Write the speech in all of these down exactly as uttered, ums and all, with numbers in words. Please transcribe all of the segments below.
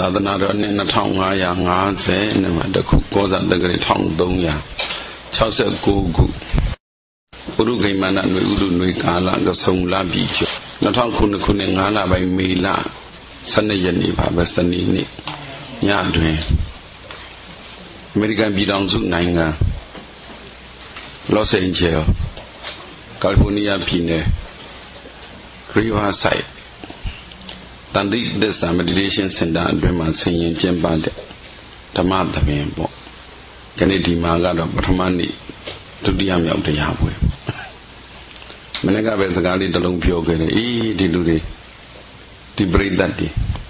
သာသနာတော်နှစ်နှစ်ထောင်ငါးရာငါးဆယ်နဲ့မှာတခုကောဇာတက္ကရာတစ်ထောင်သုံးရာခြောက်ဆယ်ကိုခုပုရုခိမန္တနွေဥဒုနွေကာလကဆုံလပြီကျော်နှစ်ထောင်ခုနှစ်ခုနဲ့ငါးလပိုင်းမေလဆယ်နှစ်ရက်နေ့ပါပဲစနေနေ့ညတွင်အမေရိကန်ပြည်ထောင်စုနိုင်ငံလော့စ်အိန်ဂျယ်ကယ်လီဖိုးနီးယားပြည်နယ်ရီဗာဆိုက်တန်တိသစ္စာ meditation center အတွင်းမှာဆင်ရင်ကျင်းပတဲ့ဓမ္မသဘင်ပေါ့ခဏဒီမှာကတော့ပထမနေ့ဒုတိယမြောက်တရားပွဲမနေ့ကပဲစကားလေးတစ်လုံးပြောခဲ့တယ်အေးဒီလူတွေဒီပရိသတ်တွေ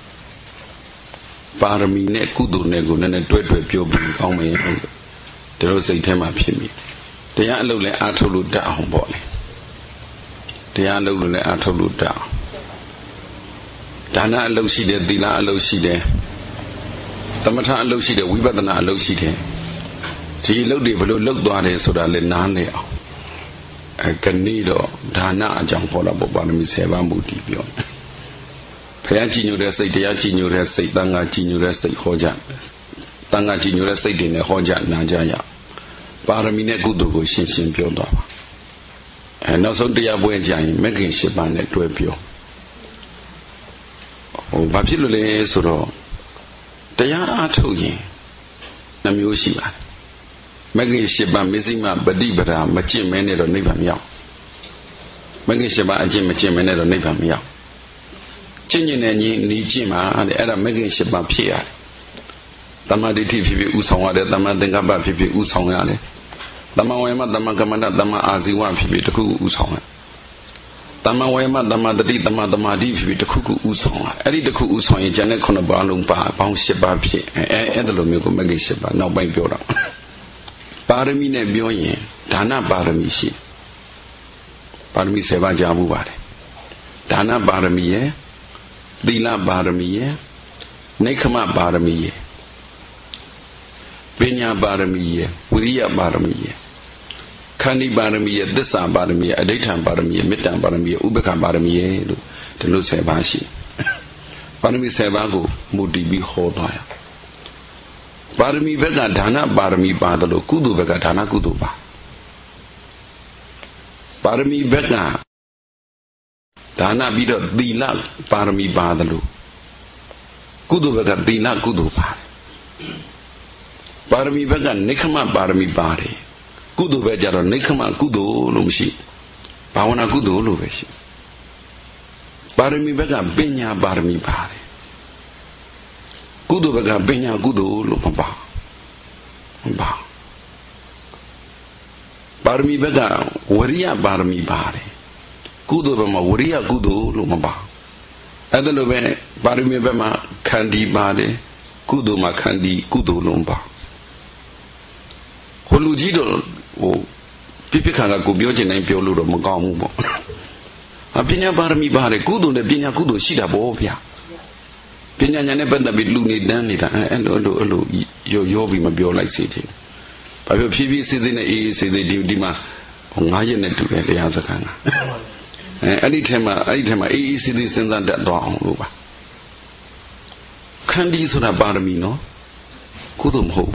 ပါရမီနဲ့ကုသိုလ်နဲ့ကိုနည်းနည်းတွဲတွဲပြောပြီးကောင်းမယ်လို့ဒီလိုစိတ်ထဲမှာဖြစ်မိတရားအလုပ်လည်းအားထုတ်လို့တတ်အောင်ပေါ့လေတရားအလုပ်လည်းအားထုတ်လို့တတ်အောင်ဒါနအလုပ်ရှိတယ်သီလအလုပ်ရှိတယ်သမထအလုပ်ရှိတယ်ဝိပဿနာအလုပ်ရှိတယ်ဒီအလုပ်တွေဘယ်လိုလုပ်သွားတယ်ဆိုတာလည်းနားလည်အောင်အဲကနေ့တော့ဒါနအကြောင်းခေါ်တာပေါ့ပါရမီဆယ်ပါးမူတည်ပြောဘုရားကြည်ညိုတဲ့စိတ်တရားကြည်ညိုတဲ့စိတ်သံဃာကြည်ညိုတဲ့စိတ်ဟောကြသံဃာကြည်ညိုတဲ့စိတ်တွေနဲ့ဟောကြနာကြရပါရမီနဲ့ကုသိုလ်ကိုရှင်းရှင်းပြောသွားပါအဲနောက်ဆုံးတရားပွဲကြရင်မဂ္ဂင်၈ပါးနဲ့တွဲပြောဟိုဘာဖြစ်လို့လဲဆိုတော့တရားအားထုတ်ရင်နှမျိုးရှိပါတယ်မဂ္ဂင်၈ပါးမဇ္ဈိမပฏิပဒါမကျင့်မဲနဲ့တော့နိဗ္ဗာန်မရောက်မဂ္ဂင်၈ပါးအကျင့်မကျင့်မဲနဲ့တော့နိဗ္ဗာန်မရောက်ကျင့်ကျင်တဲ့ညီနီးကျင့်မှာတဲ့အဲ့ဒါမဂ္ဂင်၈ပါးဖြစ်ရတယ်တမ္မာဒိဋ္ဌိဖြစ်ဖြစ်ဥဆောင်ရတယ်တမ္မာသင်္ကပ္ပဖြစ်ဖြစ်ဥဆောင်ရတယ်တမ္မာဝေမတမ္မာကမ္မန္တတမ္မာအာဇီဝဖြစ်ဖြစ်တခုခုဥဆောင်ရတမ္မာဝေမတမ္မာတတိတမ္မာသမာဓိဖြစ်ဖြစ်တခုခုဥဆောင်ရအဲ့ဒီတခုဥဆောင်ရင်ကျန်တဲ့ခုနှစ်ပါးလုံးပါပေါင်း၈ပါးဖြစ်အဲအဲ့ဒါလိုမျိုးကိုမဂ္ဂင်၈ပါးနောက်ပိုင်းပြောတာပါရမီနဲ့ပြောရင်ဒါနပါရမီရှိပါရမီ၁၀ပါးကြားမှုပါတယ်ဒါနပါရမီရဲ့သီလပါရမီရဲ့နိက္ခမပါရမီရဲ့ပညာပါရမီရဲ့ဝိရိယပါရမီရဲ့ခန္တီပါရမီရဲ့သစ္စာပါရမီရဲ့အဋိဋ္ဌံပါရမီရဲ့မေတ္တာပါရမီရဲ့ဥပက္ခပါရမီရဲ့လို့ဒီလို၁၀ပါးရှိပါရမီ၁၀ပါးကိုမူတည်ပြီးဟောသွားရပါရမီဘက်ကဒါနပါရမီပါတယ်လို့ကုသိုလ်ဘက်ကဒါနကုသိုလ်ပါပါရမီဘက်ကဒါနပြီးတော့သီလပါရမီပါတယ်လို့ကုသိုလ်ဘက်ကသီလကုသိုလ်ပါတယ်ပါရမီဘက်ကနိက္ခမပါရမီပါတယ်ကုသိုလ်ဘက်ကျတော့နိက္ခမကုသိုလ်လို့မရှိဘာဝနာကုသိုလ်လို့ပဲရှိပါရမီဘက်ကပညာပါရမီပါတယ်ကုသိုလ်ဘက်ကပညာကုသိုလ်လို့မပါမပါပါရမီဘက်ကဝရိယပါရမီပါတယ်ကုသိုလ်ဘက်မှာဝရိယကုသိုလ်လို့မပါအဲ့ဒါလိုပဲပါရမီဘက်မှာခန္တီပါတယ်ကုသိုလ်မှာခန္တီကုသိုလ်လုံးပါဟိုလူကြီးတော့ဟိုပြပြခါကကိုပြောချင်တိုင်းပြောလို့တော့မကောင်းဘူးပေါ့အပညာပါရမီပါတယ်ကုသိုလ်နဲ့ပညာကုသိုလ်ရှိတာပေါ့ဗျာပညာဉာဏ်နဲ့ပတ်သက်ပြီးလူနေတန်းနေတာအဲ့လိုအဲ့လိုအဲ့လိုရောရောပြီးမပြောလိုက်စေချင်ဘာဖြစ်ဖြည်းဖြည်းစေးစေးနဲ့အေးအေးစေးစေးဒီဒီမှာငါးရက်နဲ့တူတယ်တရားစခန်းကအဲအဲ့ဒီထဲမှာအဲ့ဒီထဲမှာအေးအေးစေးစေးစဉ်းစားတတ်သွားအောင်လို့ပါခန္တီဆိုတာပါရမီနော်ကုသိုလ်မဟုတ်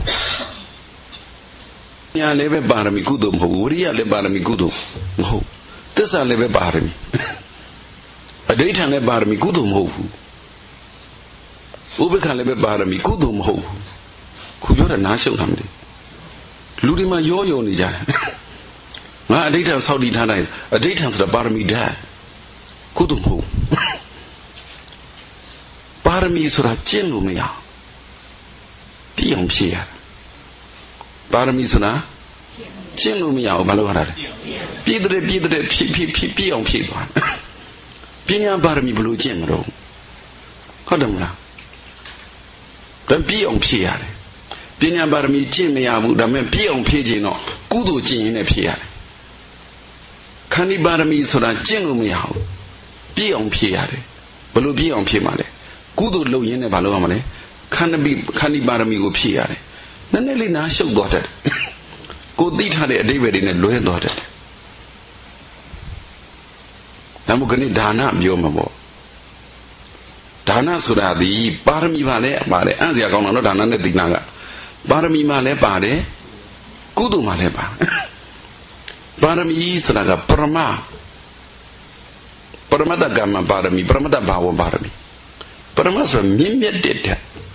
ညာလည်းပဲပါရမီကုသိုလ်မဟုတ်ဝိရိယလည်းပါရမီကုသိုလ်မဟုတ်သစ္စာလည်းပဲပါရမီအဋိဋ္ဌံလည်းပါရမီကုသိုလ်မဟုတ်ဘူးဥပက္ခလည်းပဲပါရမီကုသိုလ်မဟုတ်ဘူးခုပြောတာနားရှုပ်တာမသိလူတွေမှာရောယုံနေကြတယ်ငါအဋိဋ္ဌံစောက်တည်ထားလိုက်အဋိဋ္ဌံဆိုတာပါရမီဓာတ်ကုသိုလ်မဟုတ်ပါရမီဆိုတာကျင့်လို့မရပြည့်အောင်ဖြည့်ရပါရမီဆိုတာကျင့်လို့မရဘူးဘာလို့ရတာလဲပြည့်တဲ့ပြည့်တဲ့ဖြည့်ဖြည့်ဖြည့်ပြည့်အောင်ဖြည့်သွားပညာပါရမီဘယ်လိုကျင့်မလို့ဟုတ်တယ်မလားဒါပြည့်အောင်ဖြည့်ရတယ်ပညာပါရမီကျင့်မရဘူးဒါပေမဲ့ပြည့်အောင်ဖြည့်ခြင်းတော့ကုသိုလ်ကျင့်ရင်လည်းဖြည့်ရတယ်ခန္တီပါရမီဆိုတာကျင့်လို့မရဘူးပြည့်အောင်ဖြည့်ရတယ်ဘယ်လိုပြည့်အောင်ဖြည့်မှာလဲကုသိုလ်လုပ်ရင်းနဲ့ဘာလုပ်ရမှာလဲခန္တီခန္တီပါရမီကိုဖြည့်ရတယ်နည်းနည်းလေးနားရှုပ်သွားတတ်တယ်ကိုသိထားတဲ့အဓိပ္ပာယ်တွေနဲ့လွဲသွားတတ်တယ်ဒါမှမဟုတ်ခဏဒါနပြောမှာပေါ့ Dana Suradi, Parami Vale, Pare, Ansia Gono, Dana Dinaga, Parami Male Pare, Kudu Maleba, Parami Suraga, Parama, Paramada Gamma Parami, Paramada Bawa Parami, Paramasra Mimia did.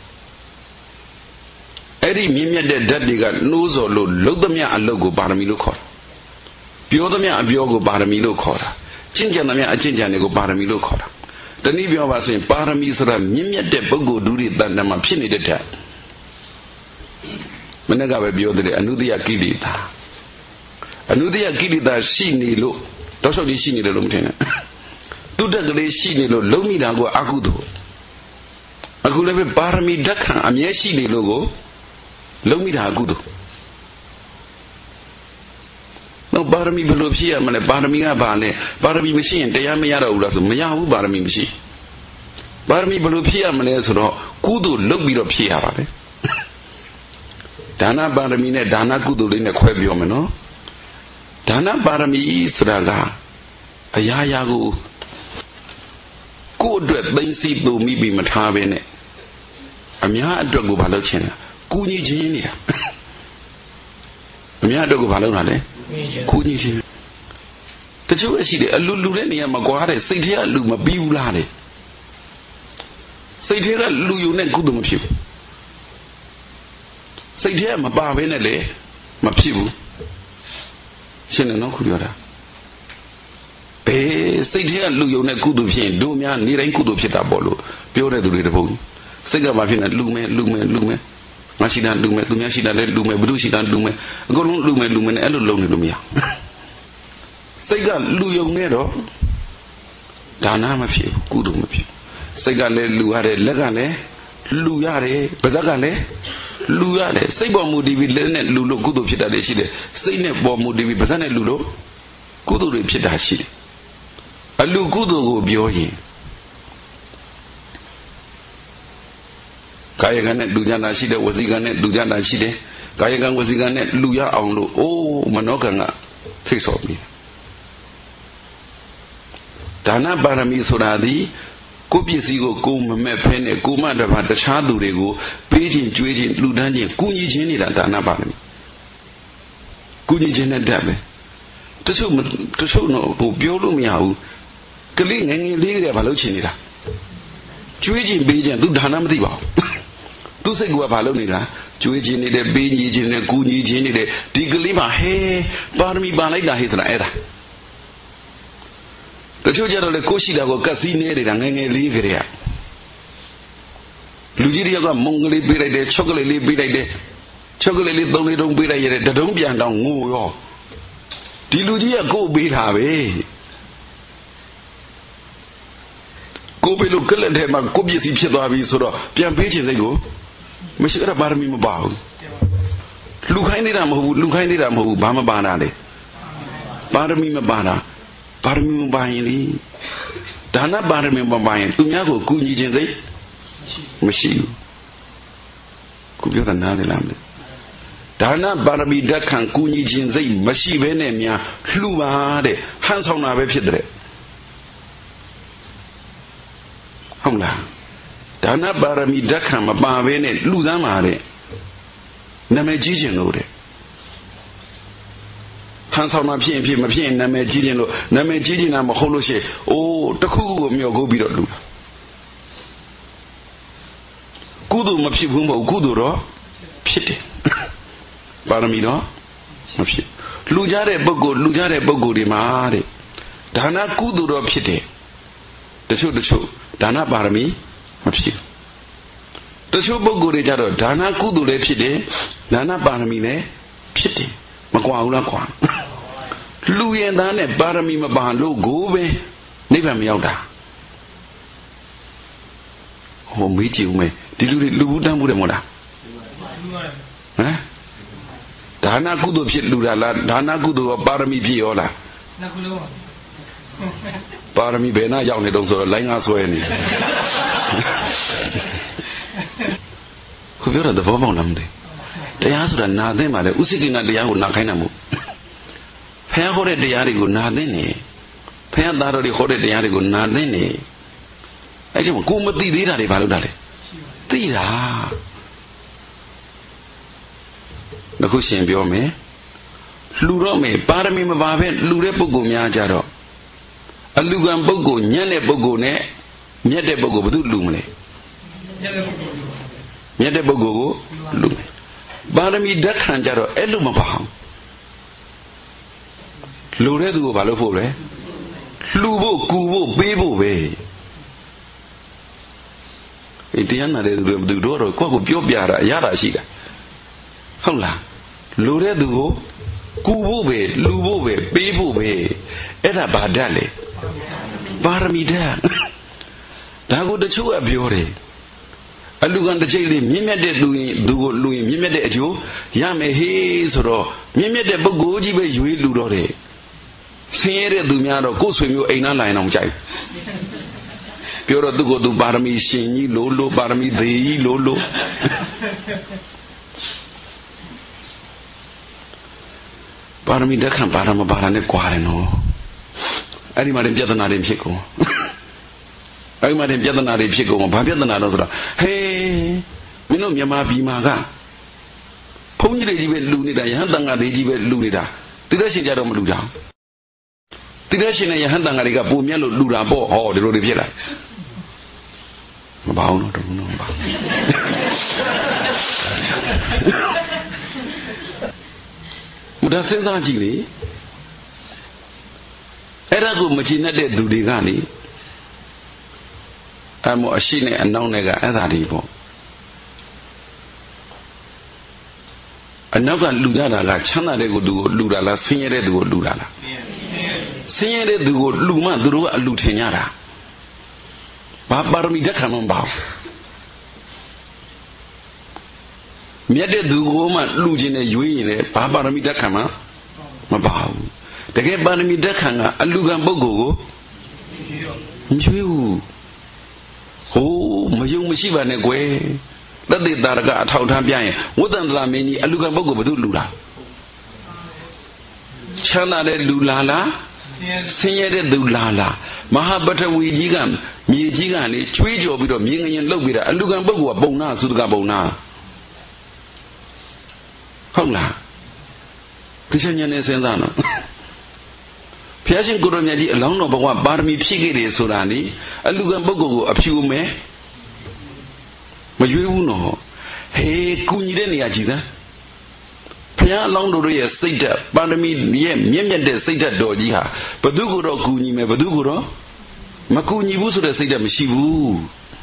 Eri Mimia de Dadiga, Nozo, Lodamia, and Logo Paramilo Cor. Biodamia, and Biogo Paramilo Cora. Chinjanamia, a Chinjanigo Paramilo Cora. The Nibio was in Paramisra, Mimia de Bogo Duri than the Mapini de Tat. Menaga Biodre, Anudia Gilita. Anudia Gilita, she nilo, Tosso di Shini the Lumtena. Tudagre Shinilo, Lomidago Agudo. I could have a Parami Daka, a Mieshini logo. Lomida Agudo. No Parami below here, Mane Paramia Bane, Parami machine, the Yamayara Ulas, Mayahu Parami machine. Parami below here, Manesro, Kudu, look below here. Dana Paramine, Dana Kudu in a Quabiomino. Dana Parami Sraga, a Yayagu. Good dread, they see to me be Matavene. A Mia Drago Balocena. Kuni Genia. Miadogo Valone, Kuni. The two see a Lulurenia Maguare, Satia Luma Biulade. Satia Luyune Gudumapu. Satia Mabavenele, Mapu. Shenano Kuriora. Pe Satia Luyune Gudupian, Dumia, Niran Gudupita Bolo, Pure to the bone. Sega Mavina Lume, Lume, Lume. Mashidan Lume, Lumiashidan Lume, Brushidan Lume, Golun Lume, Lumen, Elone Lumia. Sega Luyo Nero Dana Mafi, Gudumapi. Sega Luare, Legane, Luyare, Bazagane, Luyare, Sabo Mudi, Lenet Lulo, Gudu Pita de Shide, Sane Bomudi, Bazane Lulo, Gudu Pita Shide. A Lu Gudu Bioyi. Kayagan Lujana Shide was Iganet Lujana Shide, Kayagan was Iganet Luya Aulo, oh Manokanga, takes of me. Dana Barami Suradi, Kopisigo, Kum, Mepene, Kumanda, the Chadurego, Paging, Juaging, Ludani, Kuni Jenny, and Dana Barami. Kuni Jenny Dabe. To show to show no, Biolumiau, Kaling and Liga Valochinida. Juaging Beijing, do Danam Diva. Tu say go Palonida, Juji need a baby in a Guni Jenny, Digalima, hey, Barmi Balada, his era. The children of the Koshida go Cassine and Ligria. Lugiria got Mongoli be like the chocolate be like the chocolate don't don't be like the don't be and down. Dilugia go be have. Go be look at him and Kobi si Piavi sort of Pian pages they go. Monsieur Barmi Mabau. Lukainiram who Lukainiram who Bama Banade. Barmi Mabana. Barmi Mabaini. Dana Barmi Mabain. Tumiago Kuni Jenze. Machine. Kubiora Nadilam. Dana Barmi Dakan Kuni Jenze. Mashi Venemia. Flumade. Hands on our Pidre. Homla. Dana Barami Dakam, Bavene, Luzamare. Namejin ode. Hansa Mapien, Mapien, Namejin, Namejin, and Maholoshe. Oh, the coup of your go be Lu. Kudu Mapibumbo, Guduro, Pity. Baramino, Mapi. Lujare Bogo, Lujare Bogo de Mare. Dana Kuduro Pity. The show, the show. Dana Barami. The show Bogo de Jaro, Dana Kudu Pide, Dana Baramine, Pity, Maguana Quan. Louis and Dana Barami Mabando, Gobe, never Miauda. Oh, meet you, me. Did you do Luda Mudamoda? Dana Kudu Pit Luda, Dana Kudu, Barami Piola. Barami Bena, young, don't sort of lying us when. Who are the Vomon? They answered nothing, but Usikin at the Yahu Nakainamu. Pay horrid the Yarigo Nadini. Pay that the horrid the Yarigo Nadini. အဲ့ဒီမှာကိုမသိသေးတာတွေဘာလို့တာလဲသိတာအခုရှင်ပြောမယ်လှူတော့မယ်ပါရမီမပါပဲလှူတဲ့ပုဂ္ဂိုလ်များကြတော့အလူကံပုဂ္ဂိုလ်ညံ့တဲ့ပုဂ္ဂိုလ်နဲ့မြတ်တဲ့ပုဂ္ဂိုလ်ဘယ်သူလှူမလဲမြတ်တဲ့ပုဂ္ဂိုလ်ကိုလှူမယ်ပါရမီဓာတ်ခံကြတော့အဲ့လိုမပါအောင်လှူတဲ့သူကိုဘာလို့ဖို့လဲလှူဖို့ကူဖို့ပေးဖို့ပဲဒီတရားနာတဲ့သူတွေဘယ်သူတို့တော့ကိုယ့်ကိုပြောပြတာအရသာရှိတာဟုတ်လားလှူတဲ့သူကိုကူဖို့ပဲလှူဖို့ပဲပေးဖို့ပဲအဲ့ဒါဘာဓာတ်လဲပါရမီဓာတ်ဒါကိုတချို့ကပြောတယ်အလူကံတစ်ချိန်လေးမြင့်မြတ်တဲ့သူရင်သူကိုလူရင်မြင့်မြတ်တဲ့အကျိုးရမယ်ဟေးဆိုတော့မြင့်မြတ်တဲ့ပုဂ္ဂိုလ်ကြီးပဲရွေးလူတော့တယ်ဆင်းရဲတဲ့သူများတော့ကိုယ်ဆွေမျိုးအိမ်သားလာရင်တော့မကြိုက်ပြောတော့သူကိုသူပါရမီရှင်ကြီးလို့လို့ပါရမီသေးကြီးလို့လို့ပါရမီဓာတ်ခံပါရမပါရနဲ့ကြွားတယ်နော်အဲ့ဒီမှာတင်ပြဿနာတွေဖြစ်ကုန်အဲ့ဒီမှာတင်ပြဿနာတွေဖြစ်ကုန်ဘာပြဿနာတော့ဆိုတော့ဟေးမင်းတို့မြန်မာပြည်မှာကဘုန်းကြီးတွေကြီးပဲလူနေတာယဟန်တန်ဃာတွေကြီးပဲလူနေတာတိရရှင်ကြတော့မလူကြဘူးတိရရှင်နဲ့ယဟန်တန်ဃာတွေကပုံမြတ်လို့လူတာပေါ့ဟောဒီလိုတွေဖြစ်လာမပါဘူးနော်တော့မပါဘူးဒါစဉ်းစားကြည့်လေအဲ့ဒါကိုမချင်တဲ့သူတွေကနေအမောအရှိနဲ့အနောက်နဲ့ကအဲ့ဒါတွေပေါ့အနောက်ကလူကြတာလားချမ်းသာတဲ့ကိုသူကိုလူတာလားဆင်းရဲတဲ့သူကိုလူတာလားဆင်းရဲတဲ့သူကိုလူမှသူတို့ကအလူထင်ကြတာဘာပါရမီဓာတ်ခံမပါဘူးမြတ်တဲ့သူကိုမှလူချင်းနဲ့ရွေးရင်လည်းဘာပါရမီဓာတ်ခံမှမပါဘူးတကယ်ပါရမီဓာတ်ခံကအလူကံပုဂ္ဂိုလ်ကိုမရွေးဘူးဟိုးမယုံမရှိပါနဲ့ကွယ်တသေတာရကအထောက်ထားပြရင်ဝတ္တန္တရာမင်းကြီးအလူကံပုဂ္ဂိုလ်ဘယ်သူလူလားချမ်းသာတဲ့လူလားလားဆင်းရဲတဲ့သူလားလားမဟာပထဝီကြီးကမြေကြီးကလေချွေးကြော်ပြီးတော့မြေငရင်လှုပ်ပြီးတာအလူကံပုဂ္ဂိုလ်ကပုံနာသုတကပုံနာဟုတ်လားဒီချက်ညနေစဉ်းစားနော်ဘုရားရှင်ကိုရမြတ်ကြီးအလောင်းတော်ဘဝပါရမီဖြည့်ခဲ့တယ်ဆိုတာလေအလူကံပုဂ္ဂိုလ်ကိုအဖြူမဲ့မရွေးဘူးနော်ဟေးကုညီတဲ့နေရာကြည့်စမ်းဘုရားအလောင်းတော်ရဲ့စိတ်ဓာတ်ပါရမီရဲ့မြင့်မြတ်တဲ့စိတ်ဓာတ်တော်ကြီးဟာဘသူကိုတော့ကုညီမယ်ဘသူကိုတော့မကုညီဘူးဆိုတဲ့စိတ်ဓာတ်မရှိဘူး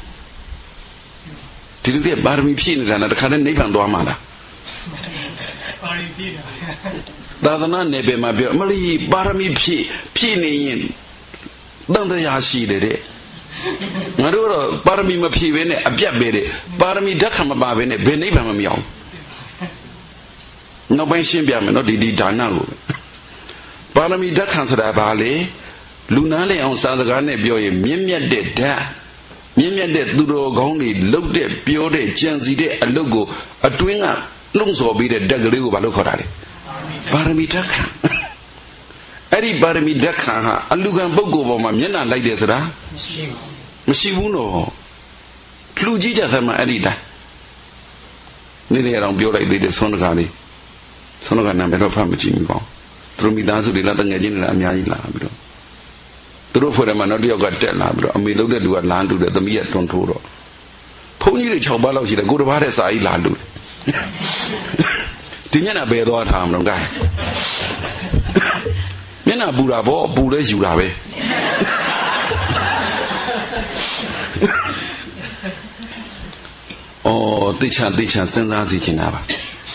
ဒီလိုတဲ့ပါရမီဖြည့်နေတာနဲ့တခါတည်းနိဗ္ဗာန်သွားမှာလားပါရမီဖြည့်တာသာသနာနယ်ပယ်မှာပြောအမလီပါရမီဖြည့်ဖြည့်နေရင်တန်တရားရှိတယ်တဲ့ငါတို့တော့ပါရမီမဖြည့်ဘဲနဲ့အပြတ်ပဲတဲ့ပါရမီဓာတ်ခံမပါဘဲနဲ့ဘယ်နိဗ္ဗာန်မှမရောက်နောက်ပိုင်းရှင်းပြမယ်နော်ဒီဒီဒါနကိုပါရမီဓာတ်ခံဆိုတာဘာလဲလူနာလေအောင်စာစကားနဲ့ပြောရင်မြင့်မြတ်တဲ့ဓာတ်မြင့်မြတ်တဲ့သူတော်ကောင်းတွေလှုပ်တဲ့ပြောတဲ့ကြံစီတဲ့အလုပ်ကိုအတွင်းကလုံဆော်ပြီးတဲ့ဓာတ်ကလေးကိုဘာလို့ခေါ်တာလဲပါရမီဓာတ်ခံအဲ့ဒီပါရမီဓာတ်ခံဟာအလူကံပုဂ္ဂိုလ်ပေါ်မှာမျက်နှာလိုက်တယ်ဆိုတာမရှိဘူးနော်လူကြီးကြစမ်းမအဲ့ဒီတိုင်းနေ့နေ့အောင်ပြောလိုက်သေးတယ်ဆွမ်းတကားလေးဆွမ်းတကားနာမည်တော့ဖတ်မကြည့်မိပါဘူးသူတို့မိသားစုတွေလာတငယ်ချင်းတွေအများကြီးလာပြီးတော့သူတို့ဖွဲ့တယ်မှာနောက်တစ်ယောက်ကတက်လာပြီးတော့အမေလုပ်တဲ့လူကလမ်းတူတယ်သမီးကတွန်းထိုးတော့ဘုန်းကြီးတွေ၆ပါးလောက်ရှိတယ်ကိုတစ်ပါးတည်းစာကြီးလာလူတယ်ဒီမျက်နှာဘယ်သွားထားမလို့ gain မျက်နှာပူတာပေါ့ပူလဲယူတာပဲအော်တိချာတိချာစဉ်းစားစီချင်တာပါ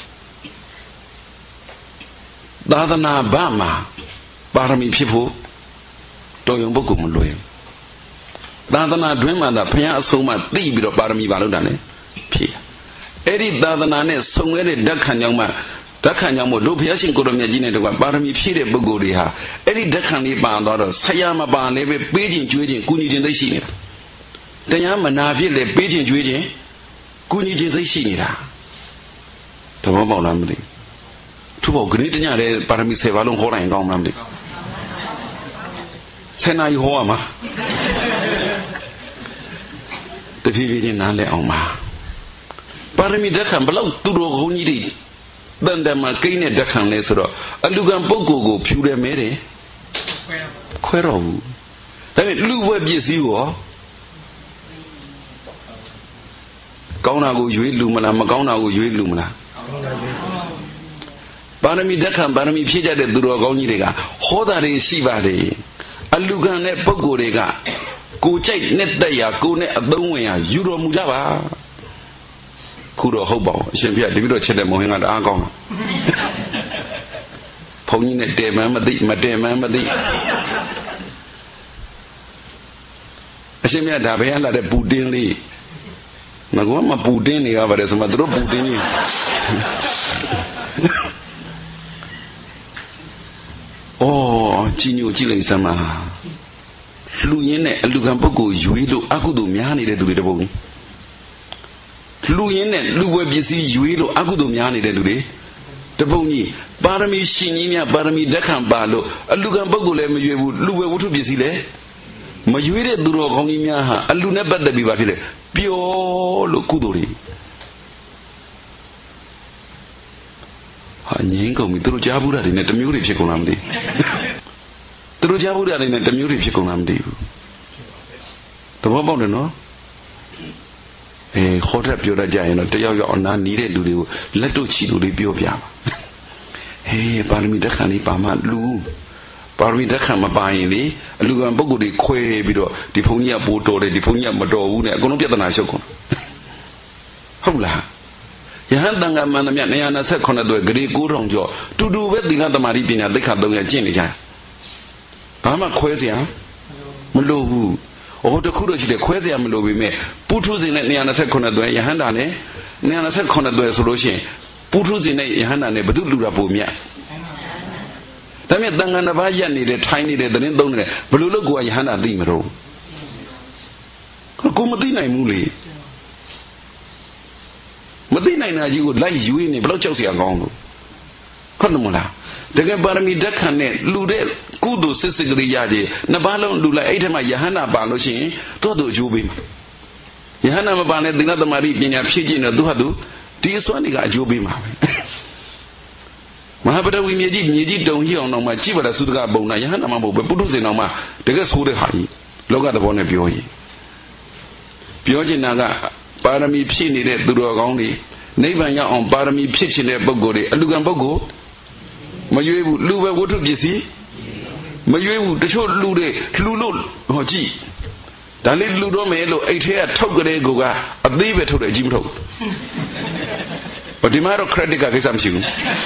သာသနာ့ဘမှာပါရမီဖြစ်ဖို့တော်ရုံပုဂ္ဂိုလ်မလွယ်သာသနာတွင်မှာသာဘုရားအဆုံးမသိပြီးတော့ပါရမီပါလို့တာလေဖြစ်အဲ့ဒီသာသနာနဲ့ဆုံခဲ့တဲ့ဓာတ်ခံကြောင့်မှဓာတ်ခံကြောင့်မို့လို့ဘုရားရှင်ကိုရမြတ်ကြီးနဲ့တကွာပါရမီဖြည့်တဲ့ပုဂ္ဂိုလ်တွေဟာအဲ့ဒီဓာတ်ခံလေးပါသွားတော့ဆရာမပါလည်းပဲပေးခြင်းကျွေးခြင်းကုညီခြင်းသိရှိနေတာတရားမနာဖြစ်လေပေးခြင်းကျွေးခြင်းကုညီခြင်းသိရှိနေတာသဘောပေါက်လားမသိသူ့ဘောဂရိတညတဲ့ပါရမီဆယ်ပါလုံးဟောတိုင်းကောင်းမှမသိဆယ်နာရီဟောရမှာတဖြည်းဖြည်းချင်းနားလည်အောင်ပါပါရမီဓာတ်ခံဘလောက်သူတော်ကောင်းကြီးတွေတန်တမှာကိန်းနဲ့ဓာတ်ခံလဲဆိုတော့အလူကံပုဂ္ဂိုလ်ကိုဖြူတယ်မဲတယ်ခွဲတော့ဘူးဒါပေမဲ့လူဘွဲပစ္စည်းကိုကောင်းတာကိုရွေးလူမလားမကောင်းတာကိုရွေးလူမလားပါရမီဓာတ်ခံပါရမီဖြည့်ကြတဲ့သူတော်ကောင်းကြီးတွေကဟောတာတွေရှိပါတယ်အလူကံနဲ့ပုဂ္ဂိုလ်တွေကကိုကြိုက်နဲ့တက်ရကိုနဲ့အသုံးဝင်ရယူတော်မူကြပါခုတော့ဟုတ်ပါဘူးအရှင်ဘုရားတပည့်တော်ချက်တဲ့မုံဟင်းကတအားကောင်းတာဘုန်းကြီးနဲ့တဲမှန်းမသိမတဲမှန်းမသိအရှင်ဘုရားဒါဘယ်ရလာတဲ့ပူတင်းလေးငါကမှပူတင်းနေရပါတယ်ဆိုမှသူတို့ပူတင်းလေးအော်ကြီးညိုကြည့်လိုက်စမ်းပါလူရင်းနဲ့အလူခံပုဂ္ဂိုလ်ရွေးလို့အကုသိုလ်များနေတဲ့သူတွေတပုံလူရင်းနဲ့လူဝဲပစ္စည်းရွေးလို့အကုသိုလ်များနေတဲ့လူတွေတပုံကြီးပါရမီရှင်ကြီးများပါရမီဓာတ်ခံပါလို့အလူခံပုဂ္ဂိုလ်လည်းမရွေးဘူးလူဝဲဝတ္ထုပစ္စည်းလည်းမရွေးတဲ့သူတော်ကောင်းကြီးများဟာအလူနဲ့ပတ်သက်ပြီးပါဖြစ်လေပျော်လို့ကုသိုလ်တွေဟာငင်းကုန်ပြီသူတို့ကြားဘူးတာတွေနဲ့တမျိုးတွေဖြစ်ကုန်လားမသိသူတို့ကြားဘူးတာတွေနဲ့တမျိုးတွေဖြစ်ကုန်လားမသိဘူးတဘောပေါက်တယ်နော်အဲခေါ်တဲ့ပြောတတ်ကြရင်တော့တယောက်ယောက်အနာနီးတဲ့လူတွေကိုလက်တို့ချီလို့လေးပြောပြပါဟေးပါရမီဓာတ်ခံလေးပါမှလူပါရမီဓာတ်ခံမပါရင်လေအလူကံပုဂ္ဂိုလ်တွေခွဲပြီးတော့ဒီဘုန်းကြီးကပိုးတော်တယ်ဒီဘုန်းကြီးကမတော်ဘူးနဲ့အကုန်လုံးပြဿနာရှုပ်ကုန်ဟုတ်လားယဟန်တန်ခါမန္တမြနှစ်ရာနှစ်ဆယ့်ခုနှစ်သွဲဂရေကိုးထောင်ကျော်တူတူပဲသီလသမာဓိပညာသိက္ခာသုံးရကျင့်နေကြဘာမှခွဲเสียမလိုဘူးဟိုတခုတော့ရှိတယ်ခွဲเสียမလိုပေမဲ့ပုထုဇဉ်နဲ့နှစ်ရာနှစ်ဆယ့်ခုနှစ်သွဲယဟန်တာနဲ့နှစ်ရာနှစ်ဆယ့်ခုနှစ်သွဲဆိုလို့ရှိရင်ပုထုဇဉ်နဲ့ယဟန်တာနဲ့ဘု து လူတာပုံမြတ်ဒါပေမဲ့တန်ခါတစ်ပါးရက်နေတယ်ထိုင်နေတယ်သတင်းသုံးနေတယ်ဘယ်လိုလုပ်ကိုယဟန်တာသိမလို့ကိုမသိနိုင်ဘူးလေမသိနိုင်တာကြီးကိုလိုက်ယူနေဘယ်တော့ကြောက်เสียကောင်းလို့ဟုတ်တယ်မလားတကယ်ပါရမီဓာတ်ခံနဲ့လူတဲ့ကုသိုလ်စစ်စစ်ကလေးရကြီးနှစ်ပါးလုံးလူလိုက်အဲ့ထက်မှယဟန္တာပါလို့ရှိရင်သူ့တို့အကျိုးပေးမှာယဟန္တာမပါနဲ့သီလသမာဓိပညာဖြည့်ကျင့်တော့သူ့ဟာသူဒီအစွမ်းတွေကအကျိုးပေးမှာပဲမဟာပတဝီမြေကြီးမြေကြီးတုံကြီးအောင်တော့မှကြည့်ပါလားသုတကပုံနာယဟန္တာမဟုတ်ဘူးပုထုဇဉ်တော်မှတကယ်ဆိုးတဲ့ဟာကြီးလောကသဘောနဲ့ပြောရင်ပြောချင်တာကပါရမီဖြည့်နေတဲ့သူတော်ကောင်းတွေနိဗ္ဗာန်ရောက်အောင်ပါရမီဖြည့်ချင်တဲ့ပုဂ္ဂိုလ်တွေအလူကံပုဂ္ဂိုလ်မရွေးဘူးလူပဲဝတ္ထုပစ္စည်းမရွေးဘူးတချို့လူတွေလူလို့ဟောကြည့်ဒါလေးလူတော့မယ်လို့အိတ်ထဲကထုတ်ကြတဲ့ကိုကအသေးပဲထုတ်တယ်အကြီးမထုတ်ဘူးဒီမှာတော့ credit ကကိစ္စမရှိဘူး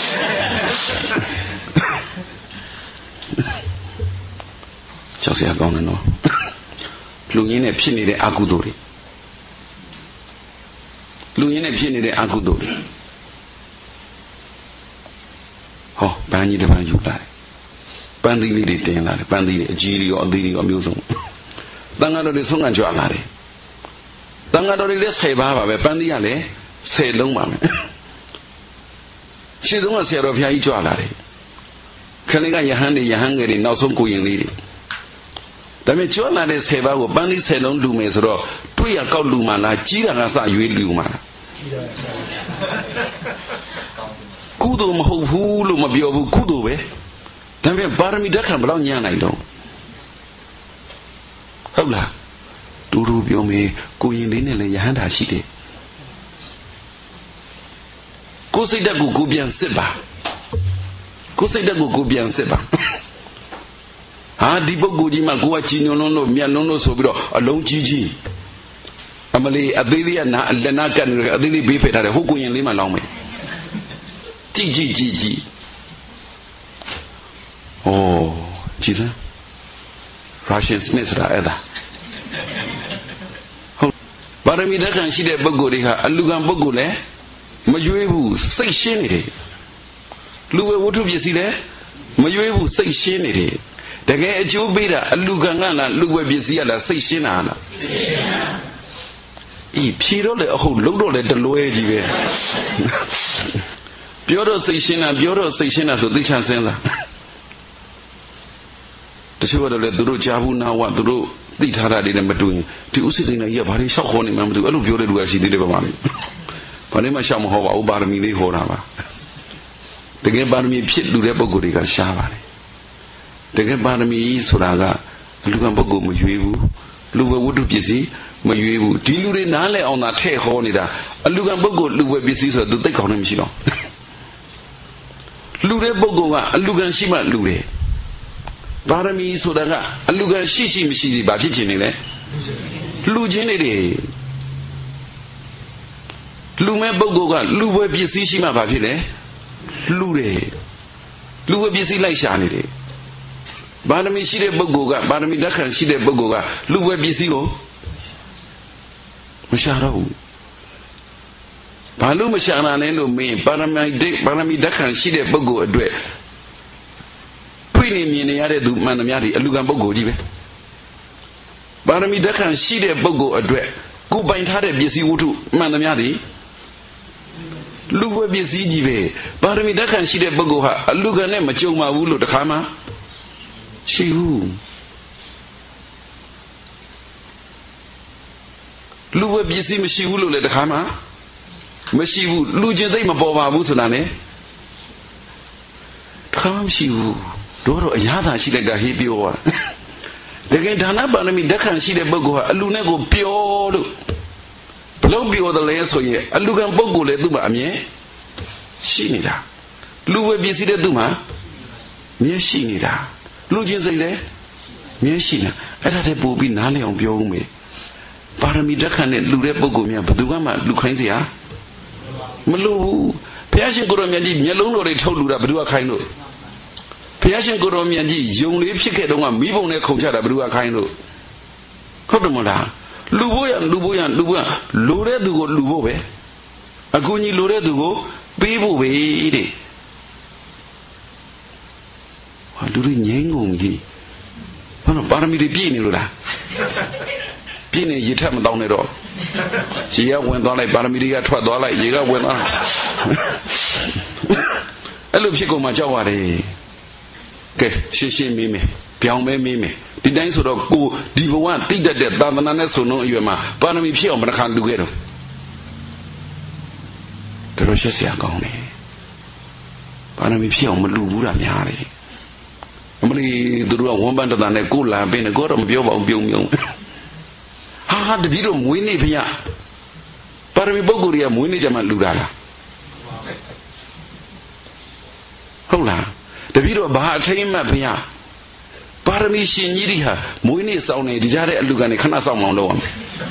ကြောက်စရာကောင်းတယ်နော်လူရင်းနဲ့ဖြစ်နေတဲ့အကုသိုလ်တွေလူရင်းနဲ့ဖြစ်နေတဲ့အကုသိုလ်တွေဟောပန်းကြီးတစ်ပန်းယူလာတယ်ပန်းသီးလေးတွေတင်လာတယ်ပန်းသီးတွေအကြီးလေးရောအသေးလေးရောအမျိုးစုံတန်ဃာတော်တွေဆုံးခံကြွလာတယ်တန်ဃာတော်တွေလည်းဆယ်ပါးပါပဲပန်းသီးကလည်းဆယ်လုံးပါမယ်ရှင်းဆုံးကဆရာတော်ဘုရားကြီးကြွလာတယ်ခလေးကယဟန်တွေယဟန်ငယ်တွေနောက်ဆုံးကိုရင်လေးတွေဒါပေမဲ့ကြွလာတဲ့ဆယ်ပါးကိုပန်းသီးဆယ်လုံးလူမယ်ဆိုတော့တွေ့ရကောက်လူမှလားကြီးတာကစရွေးလူမှလားကုသိုလ်မဟုတ်ဘူးလို့မပြောဘူးကုသိုလ်ပဲဒါပေမဲ့ပါရမီဓာတ်ခံဘယ်လောက်ညံ့နိုင်တော့ဟုတ်လားတူတူပြောမေးကိုရင်လေးနဲ့လည်းယဟန်တာရှိတယ်ကိုစိတ်ဓာတ်ကိုကိုပြန်စစ်ပါကိုစိတ်ဓာတ်ကိုကိုပြန်စစ်ပါဟာဒီပုဂ္ဂိုလ်ကြီးမှကိုကချီညွန်းလုံးလို့မြတ်လုံးလို့ဆိုပြီးတော့အလုံးကြီးကြီးအမလီအသေးလေးကနာလက်နာကတ်နေတယ်အသေးလေးဘေးဖယ်ထားတယ်ဟုတ်ကိုရင်လေးမှလောင်းမယ်ကြည့်ကြည့်ကြည့်ကြည့်ဩကြည့်စမ်း Russian Smith ဆိုတာအဲ့ဒါဟုတ်ပါရမီဓာတ်ခံရှိတဲ့ပုဂ္ဂိုလ်တွေဟာအလူကံပုဂ္ဂိုလ်လည်းမရွေးဘူးစိတ်ရှင်းနေတယ်လူဝဲဝတ္ထုပစ္စည်းလည်းမရွေးဘူးစိတ်ရှင်းနေတယ်တကယ်အကျိုးပေးတာအလူကံကလားလူဝဲပစ္စည်းကလားစိတ်ရှင်းတာလားစိတ်ရှင်းတာဤဖြေတော့လေအဟုတ်လုံးတော့လေတလွဲကြီးပဲပြောတော့စိတ်ရှင်းတာပြောတော့စိတ်ရှင်းတာဆိုသိချစဉ်းစားတချို့ကတော့လေသူတို့ကြားဘူးနာဝသူတို့သိထားတာတွေနဲ့မတူရင်ဒီဥစိတ်သိန်းကြီးကဘာတွေရှောက်ခေါ်နေမှမသိဘူးအဲ့လိုပြောတဲ့လူကရှိသေးတယ်ဗမာလေးဘာနဲ့မှရှောက်မဟောပါဘူးပါရမီလေးဟောတာပါတကယ်ပါရမီဖြစ်လူတဲ့ပုဂ္ဂိုလ်တွေကရှားပါတယ်တကယ်ပါရမီဆိုတာကအလူကံပုဂ္ဂိုလ်မရွေးဘူးလူဝဝတ္ထုပစ္စည်းမရွေးဘူးဒီလူတွေနားလဲအောင်သာထည့်ဟောနေတာအလူကံပုဂ္ဂိုလ်လူဝပစ္စည်းဆိုတော့သူသိကောင်းနေမရှိတော့လူတဲ့ပုဂ္ဂိုလ်ကအလူကံရှိမှလူတယ်ပါရမီဆိုတာကအလူကံရှိရှိမရှိရှိဘာဖြစ်ခြင်းနေလဲလူချင်းနေတယ်လူမဲ့ပုဂ္ဂိုလ်ကလူဝပစ္စည်းရှိမှဘာဖြစ်လဲလူတယ်လူဝပစ္စည်းလိုက်ရှာနေတယ်ပါရမီရှိတဲ့ပုဂ္ဂိုလ်ကပါရမီဓာတ်ခံရှိတဲ့ပုဂ္ဂိုလ်ကလူဝပစ္စည်းကိုမရှာတော့ဘူးဘာလို့မရှာနာလဲလို့မင်းပါရမီဒိပါရမီဓာတ်ခံရှိတဲ့ပုဂ္ဂိုလ်အတွက်ဖိနေမြင်နေရတဲ့သူမှန်သမျှဒီအလူကံပုဂ္ဂိုလ်ကြီးပဲပါရမီဓာတ်ခံရှိတဲ့ပုဂ္ဂိုလ်အတွက်ကိုပိုင်ထားတဲ့ပစ္စည်းဝတ္ထုမှန်သမျှဒီလူဝပစ္စည်းကြီးပဲပါရမီဓာတ်ခံရှိတဲ့ပုဂ္ဂိုလ်ဟာအလူကံနဲ့မကြုံပါဘူးလို့တခါမှရှိဘူးလူဝပစ္စည်းမရှိဘူးလို့လည်းတခါမှမရှိဘူးလူချင်းစိတ်မပေါ်ပါဘူးဆိုတာ ਨੇ တခါမှမရှိဘူးတို့တော့အရာသာရှိလိုက်တာဟေးပြောတာတကယ်ဒါနပါရမီဓာတ်ခံရှိတဲ့ပုဂ္ဂိုလ်ဟာအလူနဲ့ကိုပြောလို့ဘလို့ပြောတယ်လဲဆိုရင်အလူကံပုဂ္ဂိုလ်လည်းသူ့မှာအမြင်ရှိနေတာလူဝပစ္စည်းတဲ့သူ့မှာမြင်ရှိနေတာလူချင်းစိတ်လည်းမြင်ရှိနေတာအဲ့ဒါတည်းပို့ပြီးနားလည်အောင်ပြောဦးမယ်ပါရမီဓာတ်ခံတဲ့လူတဲ့ပုဂ္ဂိုလ်များဘယ်သူမှလူခိုင်းစရာမလိုဘူးဘုရားရှင်ကိုရောမြတ်ကြီးမျက်လုံးတော်တွေထုတ်လူတာဘယ်သူကခိုင်းလို့ဘုရားရှင်ကိုရောမြတ်ကြီးယုံလေးဖြစ်ခဲ့တော့ကမိဘုံနဲ့ခုန်ချတာဘယ်သူကခိုင်းလို့ဟုတ်တယ်မလားလူဖို့ရလူဖို့ရလူဖို့ရလူတဲ့သူကိုလူဖို့ပဲအကူကြီးလူတဲ့သူကိုပေးဖို့ပဲတဲ့ဟာလူတွေငြိမ်းကုန်ကြီးဘာလို့ပါရမီတွေပြည့်နေလို့လားပြည့်နေရေထက်မတောင်းနဲ့တော့ရေကဝင်သွားလိုက်ပါရမီတွေကထွက်သွားလိုက်ရေကဝင်သွားအဲ့လိုဖြစ်ကုန်မှကြောက်ရတယ်ကဲရှင်းရှင်းမေးမယ်ပြောင်းမဲမေးမယ်ဒီတိုင်းဆိုတော့ကိုဒီဘဝတိတ်တဲ့သာသနာနဲ့ဆိုတော့အရွယ်မှာပါရမီဖြစ်အောင်မတစ်ခါလူခဲ့တော့တော်ရှက်เสียကောင်းတယ်ပါရမီဖြစ်အောင်မလူဘူးတာများတယ်အမလီသူတို့ကဝမ်းပန်းတတနဲ့ကိုလာပင်းနဲ့ကိုတော့မပြောပါဘူးပြုံးပြုံးဟာတတိတော့မွေးနေဖျားပါရမီပုဂ္ဂိုလ်တွေကမွေးနေကြမှလူတာလားဟုတ်လားတတိတော့ဘာအထိမ့်မှတ်ဖျားပါရမီရှင်ကြီးတွေဟာမွေးနေစောင်းနေဒီကြတဲ့အလူကနေခဏစောင့်အောင်လုပ်အောင်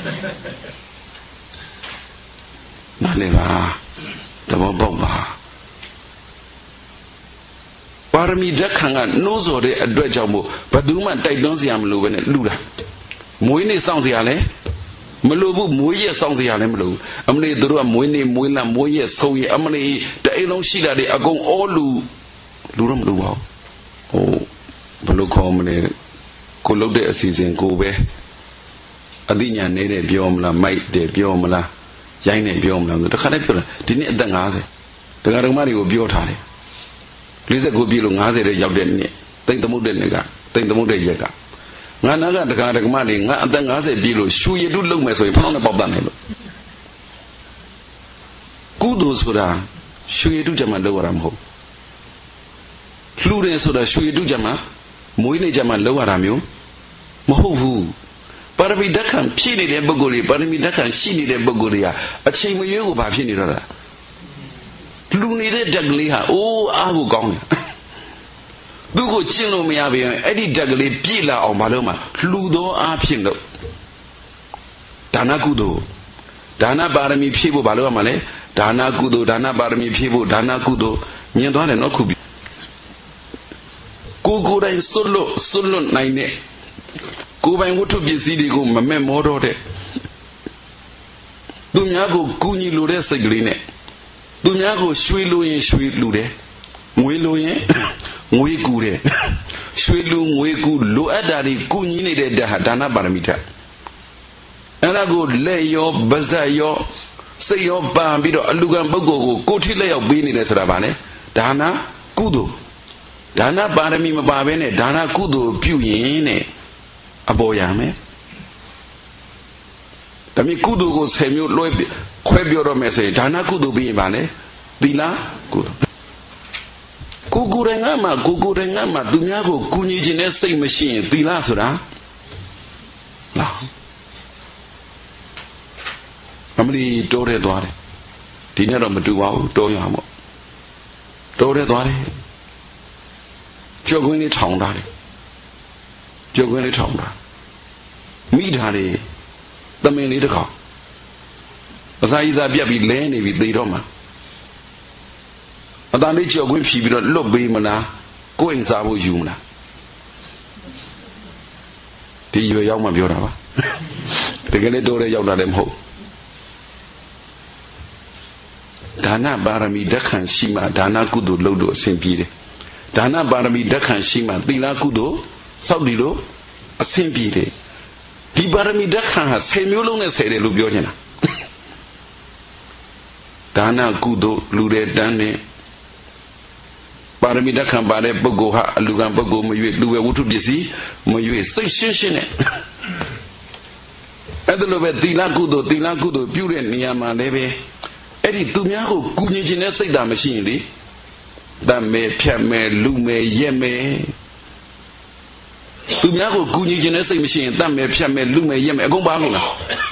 နားလေပါတဘောပေါက်ပါပါရမီဓာတ်ခံကနှိုးစော်တဲ့အတွက်ကြောင့်မို့ဘယ်သူမှတိုက်တွန်းစရာမလိုပဲနဲ့လူတာမွေးနေစောင့်စရာလဲမလိုဘူးမွေးရက်စောင့်စရာလဲမလိုဘူးအမလေးတို့ကမွေးနေမွေးလမွေးရက်ဆုံးရအမလေးတအိမ်လုံးရှိတာတွေအကုန်အောလူလူတော့မလိုပါဘူးဟိုဘယ်လိုခေါ်မလဲကိုလုတ်တဲ့အစီအစဉ်ကိုပဲအသိဉာဏ်နေတဲ့ပြောမလားမိုက်တယ်ပြောမလားရိုင်းနေပြောမလားဆိုတခါတည်းပြောတာဒီနေ့အသက်၅၀ဒကာဒကမတွေကိုပြောထားတယ်၄၉ပြည့်လို့၅၀တဲ့ရောက်တဲ့နေ့တိမ်သမုတ်တဲ့နေ့ကတိမ်သမုတ်တဲ့ရက်ကငါနာကဒကာဒကမတွေငါအသက်၅၀ပြည့်လို့ရှူရတုလုံမယ်ဆိုရင်ဖောင်းနဲ့ပေါက်တတ်တယ်လို့ကုသိုလ်ဆိုတာရှူရတုကြမှာလောက်ရတာမဟုတ်လှူတယ်ဆိုတာရှူရတုကြမှာမွေးနေကြမှာလောက်ရတာမျိုးမဟုတ်ဘူးပါရမီဓာတ်ခံဖြည့်နေတဲ့ပုဂ္ဂိုလ်တွေပါရမီဓာတ်ခံရှိနေတဲ့ပုဂ္ဂိုလ်တွေကအချိန်မရွေးကိုဘာဖြစ်နေတော့တာလူနေတဲ့ဓာတ်ကလေးဟာအိုးအားကိုကောင်းတယ်သူ့ကိုကျင့်လို့မရပေမဲ့အဲ့ဒီဓာတ်ကလေးပြည့်လာအောင်မလုပ်မှလှူသောအားဖြင့်လို့ဒါနကုသိုလ်ဒါနပါရမီဖြည့်ဖို့ဘာလို့ရမှာလဲဒါနကုသိုလ်ဒါနပါရမီဖြည့်ဖို့ဒါနကုသိုလ်မြင်သွားတယ်နော်ခုပြီကိုကိုယ်တိုင်စွတ်လွတ်စွတ်လွတ်နိုင်တဲ့ကိုယ်ပိုင်ဝတ္ထုပစ္စည်းတွေကိုမမဲ့မောတော့တဲ့သူများကိုကူညီလိုတဲ့စိတ်ကလေးနဲ့သူများကိုရွှေလိုရင်ရွှေလူတယ်ငွေလိုရင်ငွေကူတယ်ရွှေလူငွေကူလိုအပ်တာတွေကူညီနေတဲ့ဓာတ်ဒါနပါရမီဓာတ်အဲ့ဒါကိုလက်ရောပါးစပ်ရောစိတ်ရောပန်ပြီးတော့အလူကံပုဂ္ဂိုလ်ကိုကိုထိလက်ရောက်ပေးနေတယ်ဆိုတာဗာလဲဒါနကုသိုလ်ဒါနပါရမီမပါဘဲနဲ့ဒါနကုသိုလ်ပြုရင်နဲ့အပေါ်ရမယ်ဒါမြကုသိုလ်ကိုဆယ်မျိုးလွှဲခွဲပြောတော့မယ်ဆိုရင်ဒါနကုသိုလ်ပြီးရင်ဗာလေသီလကုသိုလ်ကိုကိုယ်တိုင်ကမှကိုကိုယ်တိုင်ကမှသူများကိုကူညီခြင်းနဲ့စိတ်မရှိရင်သီလဆိုတာလားအမလီတိုးရဲသွားတယ်ဒီနေ့တော့မတူပါဘူးတိုးရမှာတိုးရဲသွားတယ်ကြောက်ခွင်းလေးထောင်ထားတယ်ကြောက်ခွင်းလေးထောင်ထားမိထားတယ်သမင်လေးတစ်ခေါက်အစာကြီးစားပြတ်ပြီးလဲနေပြီသေတော့မှာအတန်လေးကြောက်ခွင်းဖြီးပြီးတော့လွတ်ပေးမလားကိုယ်အိမ်စားဖို့ယူမလားဒီရွယ်ရောက်မှပြောတာပါတကယ်လည်းတိုးရဲရောက်တာလည်းမဟုတ်ဒါနပါရမီဓာတ်ခံရှိမှဒါနကုသိုလ်လုပ်လို့အဆင်ပြေတယ်ဒါနပါရမီဓာတ်ခံရှိမှသီလကုသိုလ်စောင့်တည်လို့အဆင်ပြေတယ်ဒီပါရမီဓာတ်ခံဟာဆယ်မျိုးလုံးနဲ့ဆယ်တယ်လို့ပြောချင်တာဒါနကုသိုလ်လူတဲ့တန်းနဲ့ပါရမီဓာတ်ခံပါတဲ့ပုဂ္ဂိုလ်ဟာအလူကံပုဂ္ဂိုလ်မရွေ့လူဝဲဝတ္ထုပစ္စည်းမရွေ့စိတ်ရှင်းရှင်းနဲ့အဲ့ဒါလိုပဲသီလကုသိုလ်သီလကုသိုလ်ပြုတဲ့နေရာမှာလည်းပဲအဲ့ဒီသူများကိုကူညီခြင်းနဲ့စိတ်ဓာတ်မရှိရင်လေတတ်မယ်ဖြတ်မယ်လူမယ်ရက်မယ်သူများကိုကူညီခြင်းနဲ့စိတ်မရှိရင်တတ်မယ်ဖြတ်မယ်လူမယ်ရက်မယ်အကုန်ပါလို့လား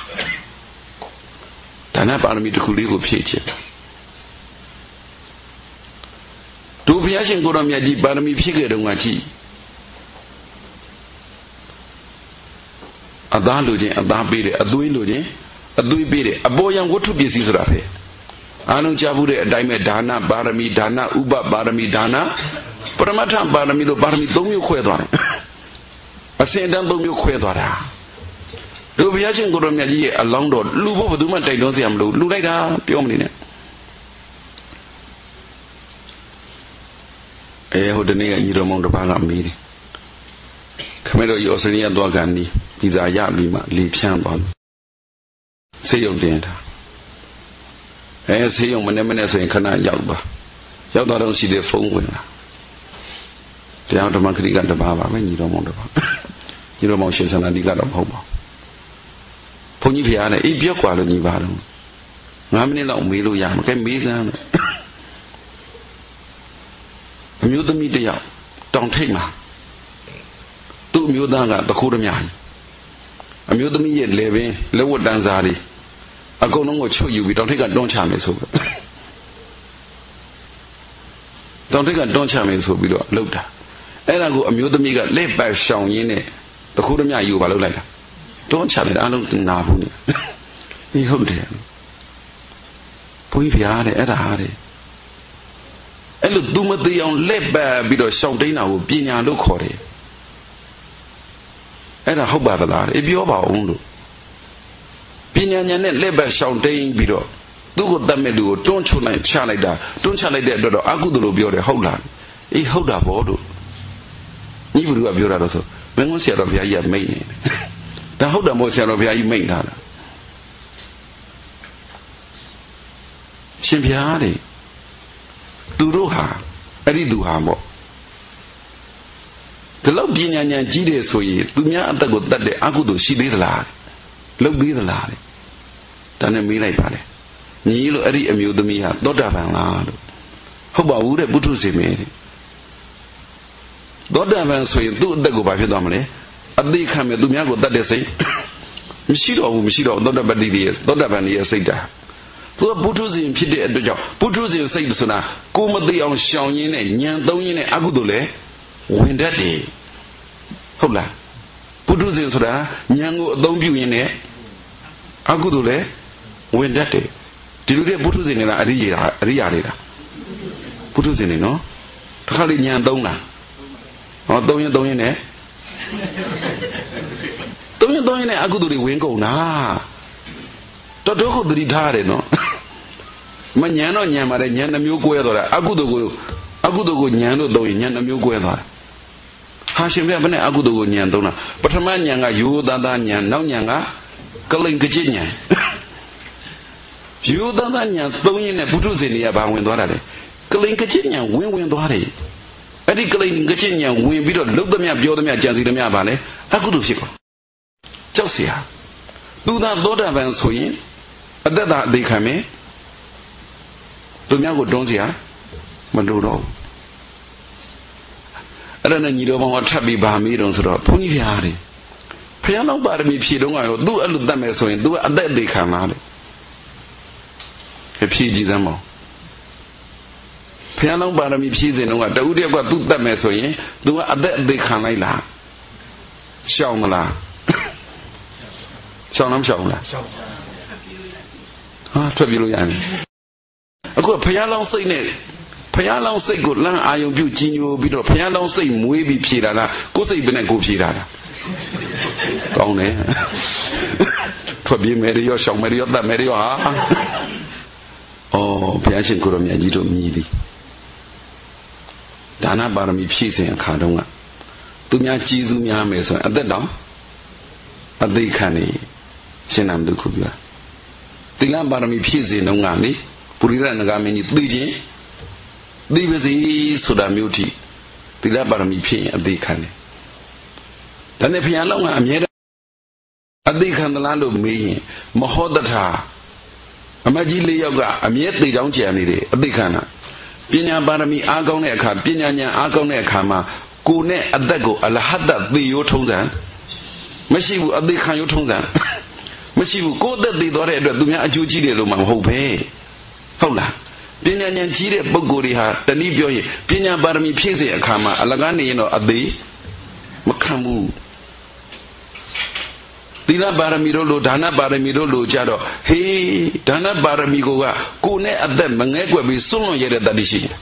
ဒါနပါရမီတစ်ခုလေးကိုဖြည့်ခြင်းတို့ဘုရားရှင်ကိုရောမြတ်ကြီးပါရမီဖြည့်ခဲ့တုန်းကကြည့်အသားလိုခြင်းအသားပေးတယ်အသွေးလိုခြင်းအသွေးပေးတယ်အပေါ်ယံဝတ္ထုပစ္စည်းဆိုတာပဲအားလုံးကြားဘူးတဲ့အတိုင်းပဲဒါနပါရမီဒါနဥပပါရမီဒါနပရမတ္ထပါရမီလို့ပါရမီသုံးမျိုးခွဲသွားတယ်အစဉ်တန်းသုံးမျိုးခွဲသွားတာတို့ဘုရားရှင်ကိုရောမြတ်ကြီးရဲ့အလောင်းတော်လူဖို့ဘယ်သူမှတိုက်တွန်းစရာမလိုလူလိုက်တာပြောမနေနဲ့အဲဟိုတနေ့ကညီတော်မောင်တစ်ပါးကမေးတယ်ခမဲတော်ရောစနေရသွားကန်နီးဗီဇာရပြီးမှလေဖြန်းသွားဆေးရုံတင်တာအဲဆေးရုံမနေ့မနေ့ဆိုရင်ခဏရောက်သွားရောက်သွားတော့ရှိတဲ့ဖုန်းဝင်လာတရားဓမ္မခရီးကတပါးပါပဲညီတော်မောင်တပါးညီတော်မောင်ရှင်စန္ဒာဒီကတော့မဟုတ်ပါဘူးဘုန်းကြီးဖျားလည်းအေးပြော့กว่าလို့ညီပါတော့ငါးမိနစ်လောက်မေးလို့ရမှာကဲမေးစမ်းလို့အမျိုးသမီးတယောက်တောင်ထိပ်မှာသူ့အမျိုးသားကတခိုးဓမြအမျိုးသမီးရဲ့လေပင်လက်ဝတ်တန်းစားလေးအကုန်လုံးကိုချွတ်ယူပြီးတောင်ထိပ်ကတွန်းချမယ်ဆိုပြီးတောင်ထိပ်ကတွန်းချမယ်ဆိုပြီးတော့လှုပ်တာအဲ့ဒါကိုအမျိုးသမီးကလက်ပတ်ရှောင်ရင်းနဲ့တခိုးဓမြယူပါလှုပ်လိုက်တာတွန်းချတယ်အားလုံးနာဘူးနေဒီဟုတ်တယ်ဘုန်းကြီးဖျားတယ်အဲ့ဒါဟာတယ်အဲ့လိုသူမသိအောင်လက်ပတ်ပြီးတော့ရှောင်တိန်တာကိုပညာလို့ခေါ်တယ်အဲ့ဒါဟုတ်ပါသလားအေးပြောပါဦးလို့ပညာဉာဏ်နဲ့လက်ပတ်ရှောင်တိန်ပြီးတော့သူ့ကိုတတ်မဲ့လူကိုတွန်းချလိုက်ချလိုက်တာတွန်းချလိုက်တဲ့အတွက်တော့အကုသိုလ်လို့ပြောတယ်ဟုတ်လားအေးဟုတ်တာပေါ့လို့ညီဘလူကပြောတာတော့ဆိုမင်းကဆရာတော်ဘုရားကြီးကမိတ်နေတယ်ဒါဟုတ်တယ်မို့ဆရာတော်ဘုရားကြီးမိတ်ထားတာရှင်ဘုရားတဲ့သူတို့ဟာအဲ့ဒီသူဟာပေါ့ဒီလောက်ပညာဉာဏ်ကြီးတယ်ဆိုရင်သူများအသက်ကိုတတ်တဲ့အကုသိုလ်ရှိသေးသလားလုပ်သေးသလားဒါနဲ့မေးလိုက်ပါလေညီလို့အဲ့ဒီအမျိုးသမီးဟာသောတာပန်လားလို့ဟုတ်ပါဘူးတဲ့ပုထုဇဉ်မေတဲ့သောတာပန်ဆိုရင်သူ့အသက်ကိုဘာဖြစ်သွားမလဲအသေးခံမဲ့သူများကိုတတ်တဲ့စိတ်မရှိတော့ဘူးမရှိတော့သောတာပတိရဲ့သောတာပန်ရဲ့စိတ်တာသူကပုထုဇဉ်ဖြစ်တဲ့အတွက်ကြောင့်ပုထုဇဉ်စိတ်ဆိုတာကိုမသိအောင်ရှောင်ရင်းနဲ့ညံသုံးရင်းနဲ့အကုသိုလ်လဲဝင်တတ်တယ်ဟုတ်လားပုထုဇဉ်ဆိုတာညံကိုအသုံးပြုရင်းနဲ့အကုသိုလ်လဲဝင်တတ်တယ်ဒီလိုတဲ့ပုထုဇဉ်တွေလားအရိယာအရိယာတွေလားပုထုဇဉ်တွေနော်တစ်ခါလေညံသုံးလားဟောသုံးရင်သုံးရင်နဲ့သုံးရင်သုံးရင်နဲ့အကုသိုလ်တွေဝင်ကုန်တာတော်တော်ကိုသတိထားရတယ်နော်မညံတော့ညံပါတယ်ညံနှမျိုးကွဲသွားတာအကုသိုလ်ကိုအကုသိုလ်ကိုညံလို့သုံးရင်ညံနှမျိုးကွဲသွားတာဟာရှင်ပြဘယ်နဲ့အကုသိုလ်ကိုညံသုံးတာပထမညံကရိုးသားသားညံနောက်ညံကကလိန်ကကြစ်ညံရိုးသားသားညံသုံးရင်နဲ့ပုထုဇဉ်တွေကဘာဝင်သွားတာလဲကလိန်ကကြစ်ညံဝင်ဝင်သွားတယ်အဲ့ဒီကလိန်ကကြစ်ညံဝင်ပြီးတော့လှုပ်သမျှပြောသမျှကြံစီသမျှဘာလဲအကုသိုလ်ဖြစ်ကုန်ကြောက်เสียသူသာသောတာပန်ဆိုရင်အသက်သာအသေးခံမယ်သူများကိုတွန်းစရာမလိုတော့ဘူးအဲ့ဒါနဲ့ညီတော်ဘောင်ကထပ်ပြီးဗာမေးတော့ဆိုတော့ဘုန်းကြီးဖျားတယ်ဖျားလောက်ပါရမီဖြည့်တော့ကရောသူ့အဲ့လိုတတ်မယ်ဆိုရင် तू အသက်အသေးခံလားတဲ့ဖြည့်ကြည့်သမ်းပါဖျားလောက်ပါရမီဖြည့်စဉ်တော့ကတူတယောက်ကသူ့တတ်မယ်ဆိုရင် तू ကအသက်အသေးခံလိုက်လားရှောင်မလားရှောင်လားမရှောင်လားဟာထွက်ပြေးလို့ရတယ်အခုဖျားလောင်းစိတ်နဲ့ဖျားလောင်းစိတ်ကိုလမ်းအာယုံပြုကြီးညိုပြီးတော့ဖျားလောင်းစိတ်မွေးပြီးဖြေတာလားကိုယ်စိတ်ပဲနဲ့ကိုဖြေတာလားကောင်းတယ်ထွက်ပြေးမယ်ရောရှောင်မယ်ရောတတ်မယ်ရောဟာအော်ဘုရားရှင်ကိုရမြတ်ကြီးတို့မြည်သည်ဒါနပါရမီဖြည့်စဉ်အခါတုန်းကသူများကြီးစုများမယ်ဆိုရင်အသက်တောင်အသေးခံနေရှင်းနာမလို့ခုပြောသီလပါရမီဖြည့်စဉ်တုန်းကလေပုရိရဏဂါမင်းကြီးသိချင်းသိပါစေဆိုတာမျိုးထိသီလပါရမီဖြည့်ရင်အသေးခံတယ်ဒါနဲ့ဘုရားလောင်းကအမြဲတမ်းအသေးခံသလားလို့မေးရင်မဟုတ်တထာအမကြီးလေးယောက်ကအမြဲသေချောင်းကြံနေတယ်အသေးခံတာပညာပါရမီအားကောင်းတဲ့အခါပညာဉာဏ်အားကောင်းတဲ့အခါမှာကိုယ်နဲ့အသက်ကိုအလဟတသေရိုးထုံးစံမရှိဘူးအသေးခံရိုးထုံးစံမရှိဘူးကိုယ်အသက်သေသွားတဲ့အတွက်သူများအကျိုးကြီးတယ်လို့မှမဟုတ်ပဲဟုတ်လားပညာဉာဏ်ကြီးတဲ့ပုဂ္ဂိုလ်တွေဟာတနည်းပြောရင်ပညာပါရမီဖြည့်စေအခါမှာအလကားနေရင်တော့အသေးမခံဘူးသီလပါရမီတို့လိုဒါနပါရမီတို့လိုကြတော့ဟေးဒါနပါရမီကိုကကိုယ်နဲ့အသက်မငဲကွယ်ပြီးစွန့်လွတ်ရတဲ့တတိရှိတယ်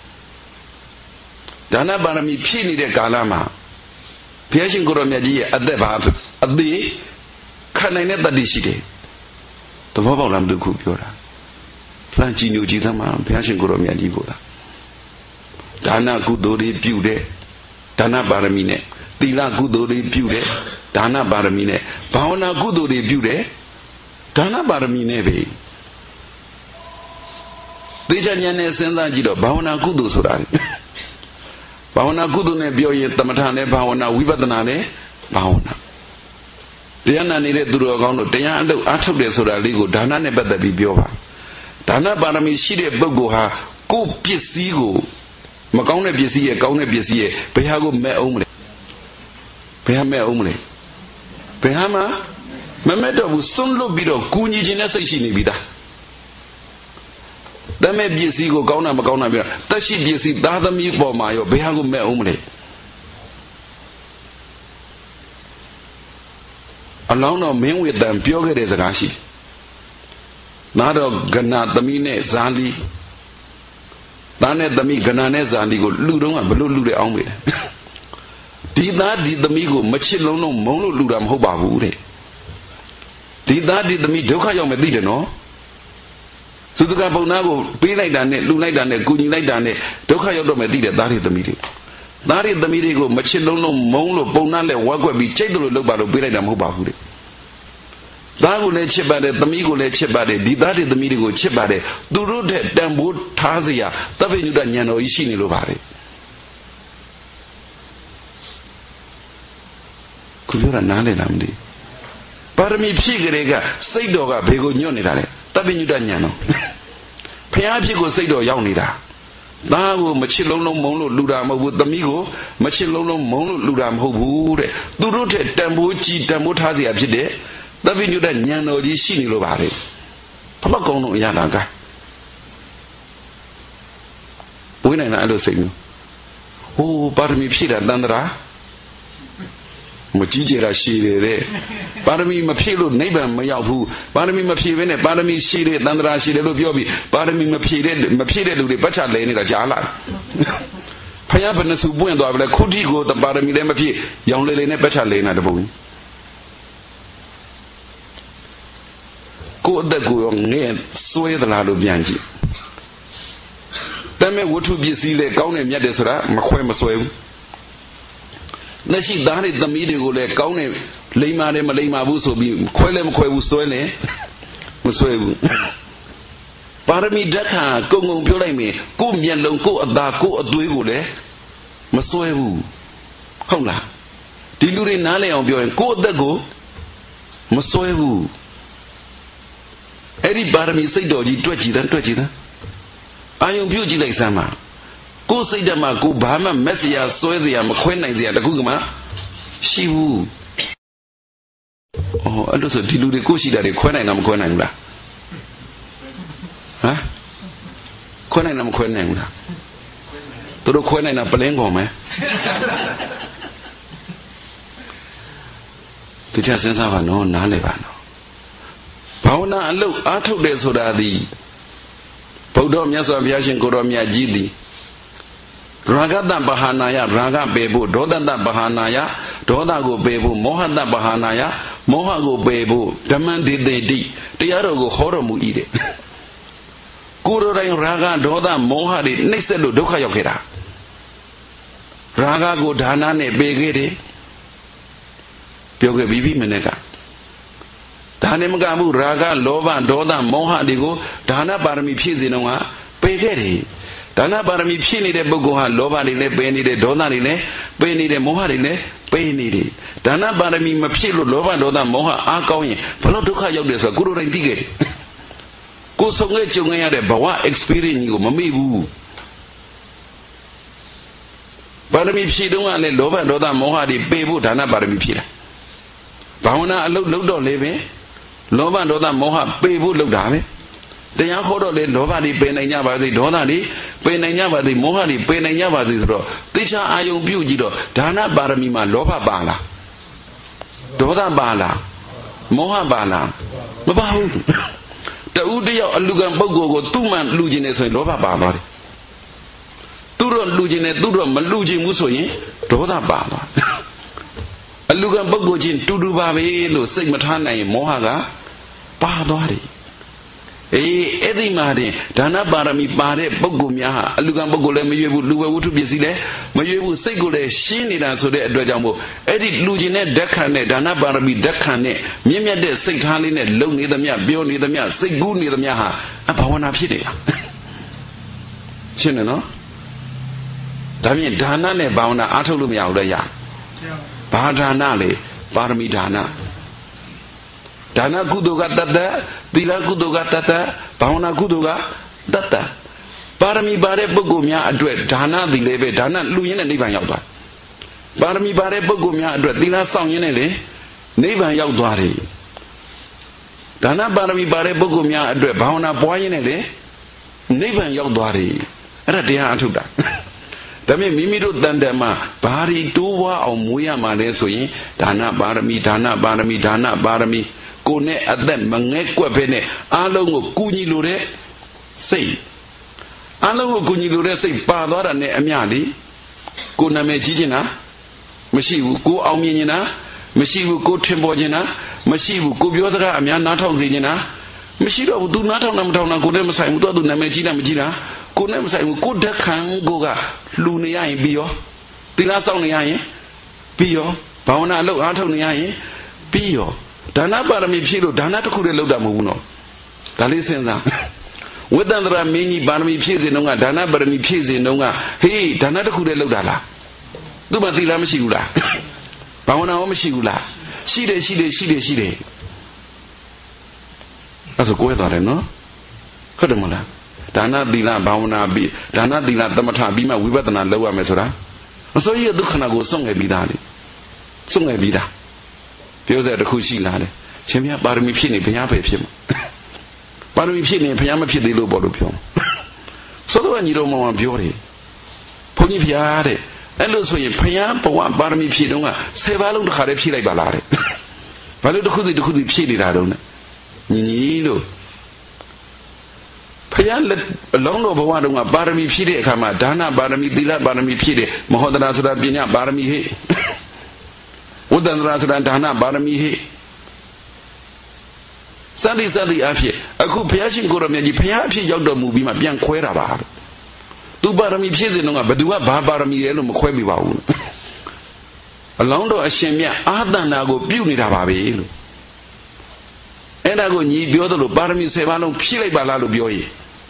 ဒါနပါရမီဖြည့်နေတဲ့ကာလမှာဘုရားရှင်ကိုရောမြတ်ကြီးရဲ့အသက်ပါအသေးခံနိုင်တဲ့တတိရှိတယ်သဘောပေါက်လားမလို့ခုပြောတာလှမ်းကြည့်ညိုကြည့်သမ်းမှာဘုရားရှင်ကိုရောမြတ်ကြီးကိုလားဒါနကုသိုလ်တွေပြုတဲ့ဒါနပါရမီနဲ့သီလကုသိုလ်တွေပြုတဲ့ဒါနပါရမီနဲ့ဘာဝနာကုသိုလ်တွေပြုတဲ့ဒါနပါရမီနဲ့ပဲသေချာဉာဏ်နဲ့စဉ်းစားကြည့်တော့ဘာဝနာကုသိုလ်ဆိုတာဘာဝနာကုသိုလ်နဲ့ပြောရင်သမထနဲ့ဘာဝနာဝိပဿနာနဲ့ဘာဝနာတရားနာနေတဲ့သူတော်ကောင်းတို့တရားအလုပ်အားထုတ်တယ်ဆိုတာလေးကိုဒါနနဲ့ပတ်သက်ပြီးပြောပါဒါနပါရမီရှိတဲ့ပုဂ္ဂိုလ်ဟာကိုယ်ပစ္စည်းကိုမကောင်းတဲ့ပစ္စည်းရဲ့ကောင်းတဲ့ပစ္စည်းရဲ့ဘယ်ဟာကိုမဲ့အောင်မလဲဘယ်ဟာမဲ့အောင်မလဲဘယ်ဟာမှမမဲ့တော့ဘူးစွန့်လွတ်ပြီးတော့ကူညီခြင်းနဲ့စိတ်ရှိနေပြီသားတမဲ့ပစ္စည်းကိုကောင်းတာမကောင်းတာပြောတက်ရှိပစ္စည်းသားသမီးပေါ်မှာရောဘယ်ဟာကိုမဲ့အောင်မလဲအလောင်းတော်မင်းဝေတံပြောခဲ့တဲ့စကားရှိနားတော့ကဏသမီးနဲ့ဇာလီသားနဲ့သမီးကဏနဲ့ဇာလီကိုလူတုံးကဘလို့လူတဲ့အောင်ပဲဒီသားဒီသမီးကိုမချစ်လုံးလုံးမုန်းလို့လူတာမဟုတ်ပါဘူးတဲ့ဒီသားဒီသမီးဒုက္ခရောက်မယ်သိတယ်နော်သုတကပုံနာကိုပေးလိုက်တာနဲ့လူလိုက်တာနဲ့ကူညီလိုက်တာနဲ့ဒုက္ခရောက်တော့မယ်သိတယ်သားဒီသမီးတွေသားဒီသမီးတွေကိုမချစ်လုံးလုံးမုန်းလို့ပုံနာနဲ့ဝက်ကွက်ပြီးကြိတ်တယ်လို့လုပ်ပါလို့ပေးလိုက်တာမဟုတ်ပါဘူးတဲ့သားကိုလည်းချစ်ပါတယ်သမီးကိုလည်းချစ်ပါတယ်ဒီသားဒီသမီးတွေကိုချစ်ပါတယ်သူတို့တဲ့တန်ဖိုးထားစရာသဗ္ဗညုတဉာဏ်တော်ကြီးရှိနေလို့ပါတယ်ခုပြောတာနားလည်လားမသိပါရမီဖြည့်ကြတဲ့ကစိတ်တော်ကဘေကိုညွတ်နေတာလေသဗ္ဗညုတဉာဏ်တော်ဖျားဖြစ်ကိုစိတ်တော်ရောက်နေတာသားကိုမချစ်လုံးလုံးမုန်းလို့လူတာမဟုတ်ဘူးသမီးကိုမချစ်လုံးလုံးမုန်းလို့လူတာမဟုတ်ဘူးတဲ့သူတို့တဲ့တန်ဖိုးကြီးတန်ဖိုးထားစရာဖြစ်တဲ့သဗ္ဗညုတဉာဏ်တော်ကြီးရှိနေလို့ပါတယ်ဘလောက်ကောင်းလို့အရတာကဝိနိုင်လားအဲ့လိုစိတ်မျိုးဟိုးပါရမီဖြည့်တာတန်တရာမကြည့်ကြတာရှိတယ်တဲ့ပါရမီမဖြည့်လို့နိဗ္ဗာန်မရောက်ဘူးပါရမီမဖြည့်ဘဲနဲ့ပါရမီရှိတဲ့တန်တရာရှိတယ်လို့ပြောပြီးပါရမီမဖြည့်တဲ့မဖြည့်တဲ့လူတွေပတ်ချလဲနေတာကြားလားဖယားဘယ်နှစုပွင့်သွားပြီလဲခုထိကိုပါရမီလည်းမဖြည့်ရောင်လေလေနဲ့ပတ်ချလဲနေတာတပုံကိုအသက်ကိုရောငဲ့စွဲသလားလို့ပြန်ကြည့်တမဲ့ဝတ္ထုပစ္စည်းလေကောင်းတယ်မြတ်တယ်ဆိုတာမခွဲမစွဲဘူးလက်ရှိသားတွေသမီးတွေကိုလည်းကောင်းတယ်လိမ္မာတယ်မလိမ္မာဘူးဆိုပြီးခွဲလည်းမခွဲဘူးစွဲလည်းမစွဲဘူးပါရမီဓာတ်ခါကုံကုံပြောလိုက်မယ်ကိုယ့်မျက်လုံးကိုယ့်အသားကိုယ့်အသွေးကိုလည်းမစွဲဘူးဟုတ်လားဒီလူတွေနားလည်အောင်ပြောရင်ကိုယ့်အသက်ကိုမ Masoebu Eddie Barami say dodgy, twitchy, then twitchy. I am beauty like Sama. Go say the Mago Bama, Messia, Soedia, Maquena, the Gugama. She woo. Oh, I also do the Kushi that the Quenang Quenanga. Huh? Quenang Quenanga. To the Quenang Palengo, man. The just sense of a no, Nalevano. Pauna look, I took this so that the Podom Yasaviation Koromia Gidi Ragada Bahanaya, Raga Bebu, Dodanda Bahanaya, Dodago Bebu, Mohanda Bahanaya, Mohago Bebu, Taman did they di, the Yarogo Horomu eat it. Kuro Raga, Doda, Mohadi, next to Doka Yokera Raga go Danane Begede Yoga Bibi Menega. Danemamu Raga, Lova, Doda, Moha Digo, Dana Barami Pizinoma, Pegeri. Dana Barami Pini de Bogoha, Lova de Benny de Dona de Benny de Moha de Benny. Dana Barami Mapilo, Lova, Doda, Moha, are going. Paloduka Yodes, Guru and Digger. Go so let you get a Bawa experience you, Mamibu. Barami Pidua, Lova, Doda, Moha de Bebu, Dana Barami Pira. Bauna look look on living. Lova Doda Moha, Bebu look down. The young Hodo, nobody Penanya by the Donadi, Penanya by the Mohadi, Penanya by the Ro. Teacher Ayum Bujido, Dana Baramima, Lova Bala. Doda Bala, Moha Bala. Mabahu. The Udia Lugan Bogo, two man Lugines and Lova Bala. Turon Lugine, Durum, Maluji Musoi, Doda Bala. A Lugan Bogojin, Tudu Babe, Sigmatana, Mohaga, Badori. Eh, Eddie Madi, Dana Barami Bade, Bogumia, a Lugan Bogole, Mayu, Luba to be seen, Mayu Segule, Shini, so the Dojambo, Eddie Lugine, Decane, Dana Barami, Decane, Mimia de Saint-Haline, Low near the Mia, Bio near the Mia, Segun near the Miaha, Apawana Pide. Chin, no? Dami Dana ne Bauna Atolumia, Badanale, Barami Dana. Dana Gudoga Dada, Dila Gudoga Tata, Pauna Gudoga Data. Parami Bare Bogumia address Dana the Leve, Dana Luyan and Nivan Yauda. Parami Bare Bogumia address Dina Song Yenele, Nivan Yaudari. Dana Barami Bare Bogumia address Pauna Boyanele, Nivan Yaudari. Radia Atuda. Dame Mimido Dandama, Bari Duwa or Muya Manesui, Dana Barami, Dana Barami, Dana Barami. Kone at them, Mangekwa Pene, Along Kuni Lure, say. Along Kuni Lure say, Padora ne Amiadi, Kuname Gigina, Mashivu, go Alminina, Mashivu, go Timbojina, Mashivu, go Biodra, Amiana Zina, Mashido do not on them down and go them sign, do Namagina Magina, go them sign, go Dekan Goga, Lunia in Bio, Dina Sonia, Bio, Pauna look out on the Bio. Dana Barami Pilo, Dana to Kureloda Muno. Dalisena. With Dandra Mini Barami Pizinonga, Dana Barami Pizinonga, hey, Dana to Kureloda. Dumatila Mishula. Pauna Omishula. She de, she de, she de, she de. That's a good thought, no? Hodamula. Dana Dila Bauna B. Dana Dila Damata Bima, we better than lower Mesora. So you do can go song a bidani. Song a bida. Feels that the Kushi lad. Chimia Barami Pini, Piapa Pim. Barami Pini, Piama Pidi Lobopium. So when you don't want beauty. Pony Piade, and also in Piam, Pawan Barami Pidonga, Sevalo Harapi like Balare. Valo the Kudi Kudi Pidi Radon. Nino Payan let along over one of Barami Pide, Kama, Dana, Barami Dila, Barami Pide, Mohodana Bina, Barami. Udan Rasadan Dana Barami. Sadi Sadi Apie, a good Piachin Gorami, Piapi Yoda movie, my young Quera. Do Barami Pizino, but do a Barbarami Yellow Mquebi. Along the Ashemia, Adana go beauty Rababi. And I go need the other Barami Sevano, Pile Balalo Bioi.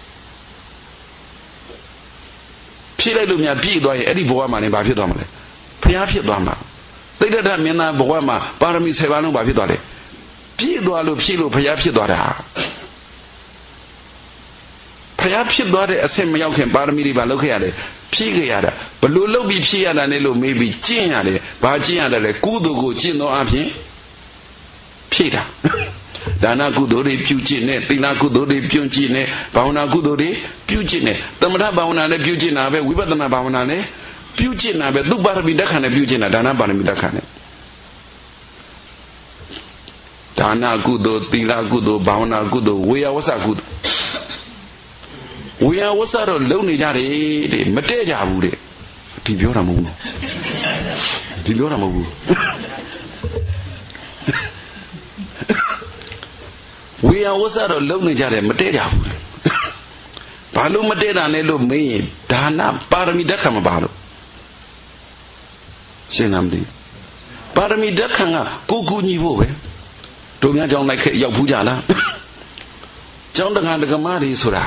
Pile Lumia Pido, Eddie Boaman and Bafidomale. Piapi Dama. They did that Mena Boama, Barami Sevano Bafidore. ပြည့်သွားလို့ဖြစ်လို့ဘုရားဖြစ်သွားတာဘုရားဖြစ်သွားတဲ့အဆင့်မရောက်ခင်ပါရမီတွေပါလုပ်ခဲ့ရတယ်ဖြည့်ခဲ့ရတာဘလို့လုပ်ပြီးဖြည့်ရတာနဲ့လို့မေးပြီးကျင့်ရတယ်ဘာကျင့်ရတယ်လဲကုသိုလ်ကိုကျင့်သောအဖြစ်ဖြည့်တာဒါနကုသိုလ်တွေပြုကျင့်နေသီလကုသိုလ်တွေပြုကျင့်နေဘာဝနာကုသိုလ်တွေပြုကျင့်နေသမထဘာဝနာလည်းပြုကျင့်တာပဲဝိပဿနာဘာဝနာလည်းပြုကျင့်တာပဲသူပါရမီဓက္ခဏ်နဲ့ပြုကျင့်တာဒါနပါရမီဓက္ခဏ်နဲ့ဒါနကုသိုလ်သီလကုသိုလ်ဘာဝနာကုသိုလ်ဝေယဝဆကုသိုလ်ဝေယဝဆတော့လုံနေကြတယ်တဲ့မတည့်ကြဘူးတဲ့ဒီပြောတာမဟုတ်ဘူးဒီပြောတာမဟုတ်ဘူးဝေယဝဆတော့လုံနေကြတယ်မတည့်ကြဘူးဘာလို့မတည့်တာလဲလို့မေးရင်ဒါနပါရမီဓက္ခဏ်မပါလို့ရှင်းလားမသိပါရမီဓက္ခဏ်ကကိုကူညီဖို့ပဲတို့များကြောင်းလိုက်ခဲ့ရောက်ဘူးကြလားကျောင်းတက္ကသိုလ်ကမားတွေဆိုတာ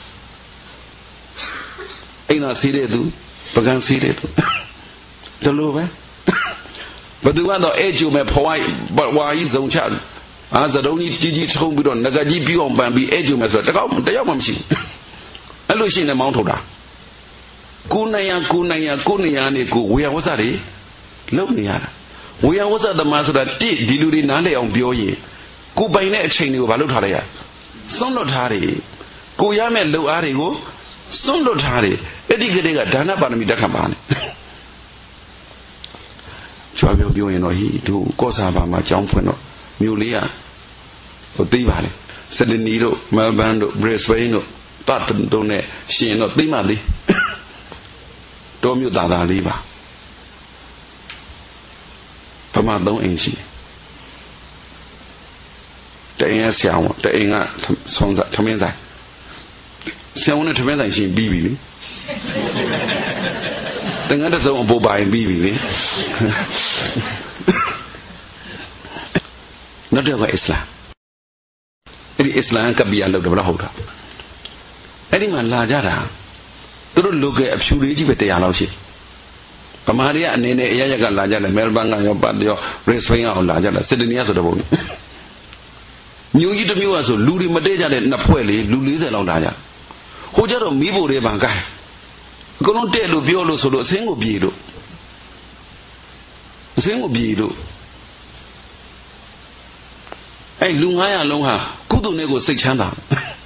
အိမ်သာဆေးတဲ့သူပကံဆေးတဲ့သူဒီလိုပဲဘသူကတော့အဲ့ကျုံမဲ့ဖွားဝါကြီးဇုံချအာဇဒုံကြီးကြီးကြီးထုံးပြီးတော့ငကကြီးပြီးအောင်ပန်ပြီးအဲ့ကျုံမဲ့ဆိုတော့တကောက်တယောက်မှမရှိဘူးအဲ့လိုရှိနေမောင်းထုတ်တာကိုနိုင်ရကိုနိုင်ရကိုနေရနေကိုဝေယဝဆတွေလုံနေရတာဝေယဝဆသမားဆိုတာတိဒီလူတွေနားလည်အောင်ပြောရင်ကိုပိုင်တဲ့အချိန်တွေကိုဘာလုပ်ထားလိုက်ရစွန့်လွတ်ထားတယ်ကိုရမဲ့လှုပ်အားတွေကိုစွန့်လွတ်ထားတယ်အဲ့ဒီကလေးကဒါနပါရမီဓက္ခဏ်ပါနဲ့ကျွမ်းပြောပြောရင်တော့ဟိတို့ကော့ဆာဘာမှာကျောင်းဖွင့်တော့မြို့လေးကဟိုသိပါလေစဒနီတို့မဲလ်ဘန်တို့ဘရစ်ဘိန်းတို့ပတ်တို့နဲ့ရှင်တော့သိမှသေးတော်မြို့သားသားလေးပါဗမာသုံးအိမ်ရှိတယ်တအိမ်ကဆရာဝန်တအိမ်ကဆောင်းစားထမင်းဆိုင်ဆရာဝန်နဲ့ထမင်းဆိုင်ရှင်ပြီးပြီလေတငါတစုံအပေါ်ပိုင်းပြီးပြီလေနောက်တော့ကအစ္စလာမ်အဲ့ဒီအစ္စလာမ်ကပ်ပြီးအလုပ်တယ်ဘယ်လိုဟုတ်တာအဲ့ဒီမှာလာကြတာသူတို့လူကအဖြူလေးကြီးပဲတရားလောက်ရှိဗမာတွေကအနေနဲ့အရရက်ကလာကြတယ်မဲလ်ဘန်ကရောပတ်ရောဘရစ်ဘိန်းကအောင်လာကြတယ်စစ်ဒနီကဆိုတဲ့ပုံမျိုးကြီးတစ်မျိုးကဆိုလူတွေမတည့်ကြတဲ့နှစ်ဖွဲ့လေလူ၄၀လောက်လာကြဟိုကြတော့မီးဖို့တွေပန်ကိုင်းအကုန်လုံးတဲ့လို့ပြောလို့ဆိုလို့အစင်းကိုပြေလို့အစင်းကိုပြေလို့အဲ့လူ၅၀၀လုံးဟာကုသိုလ်နဲ့ကိုစိတ်ချမ်းသာ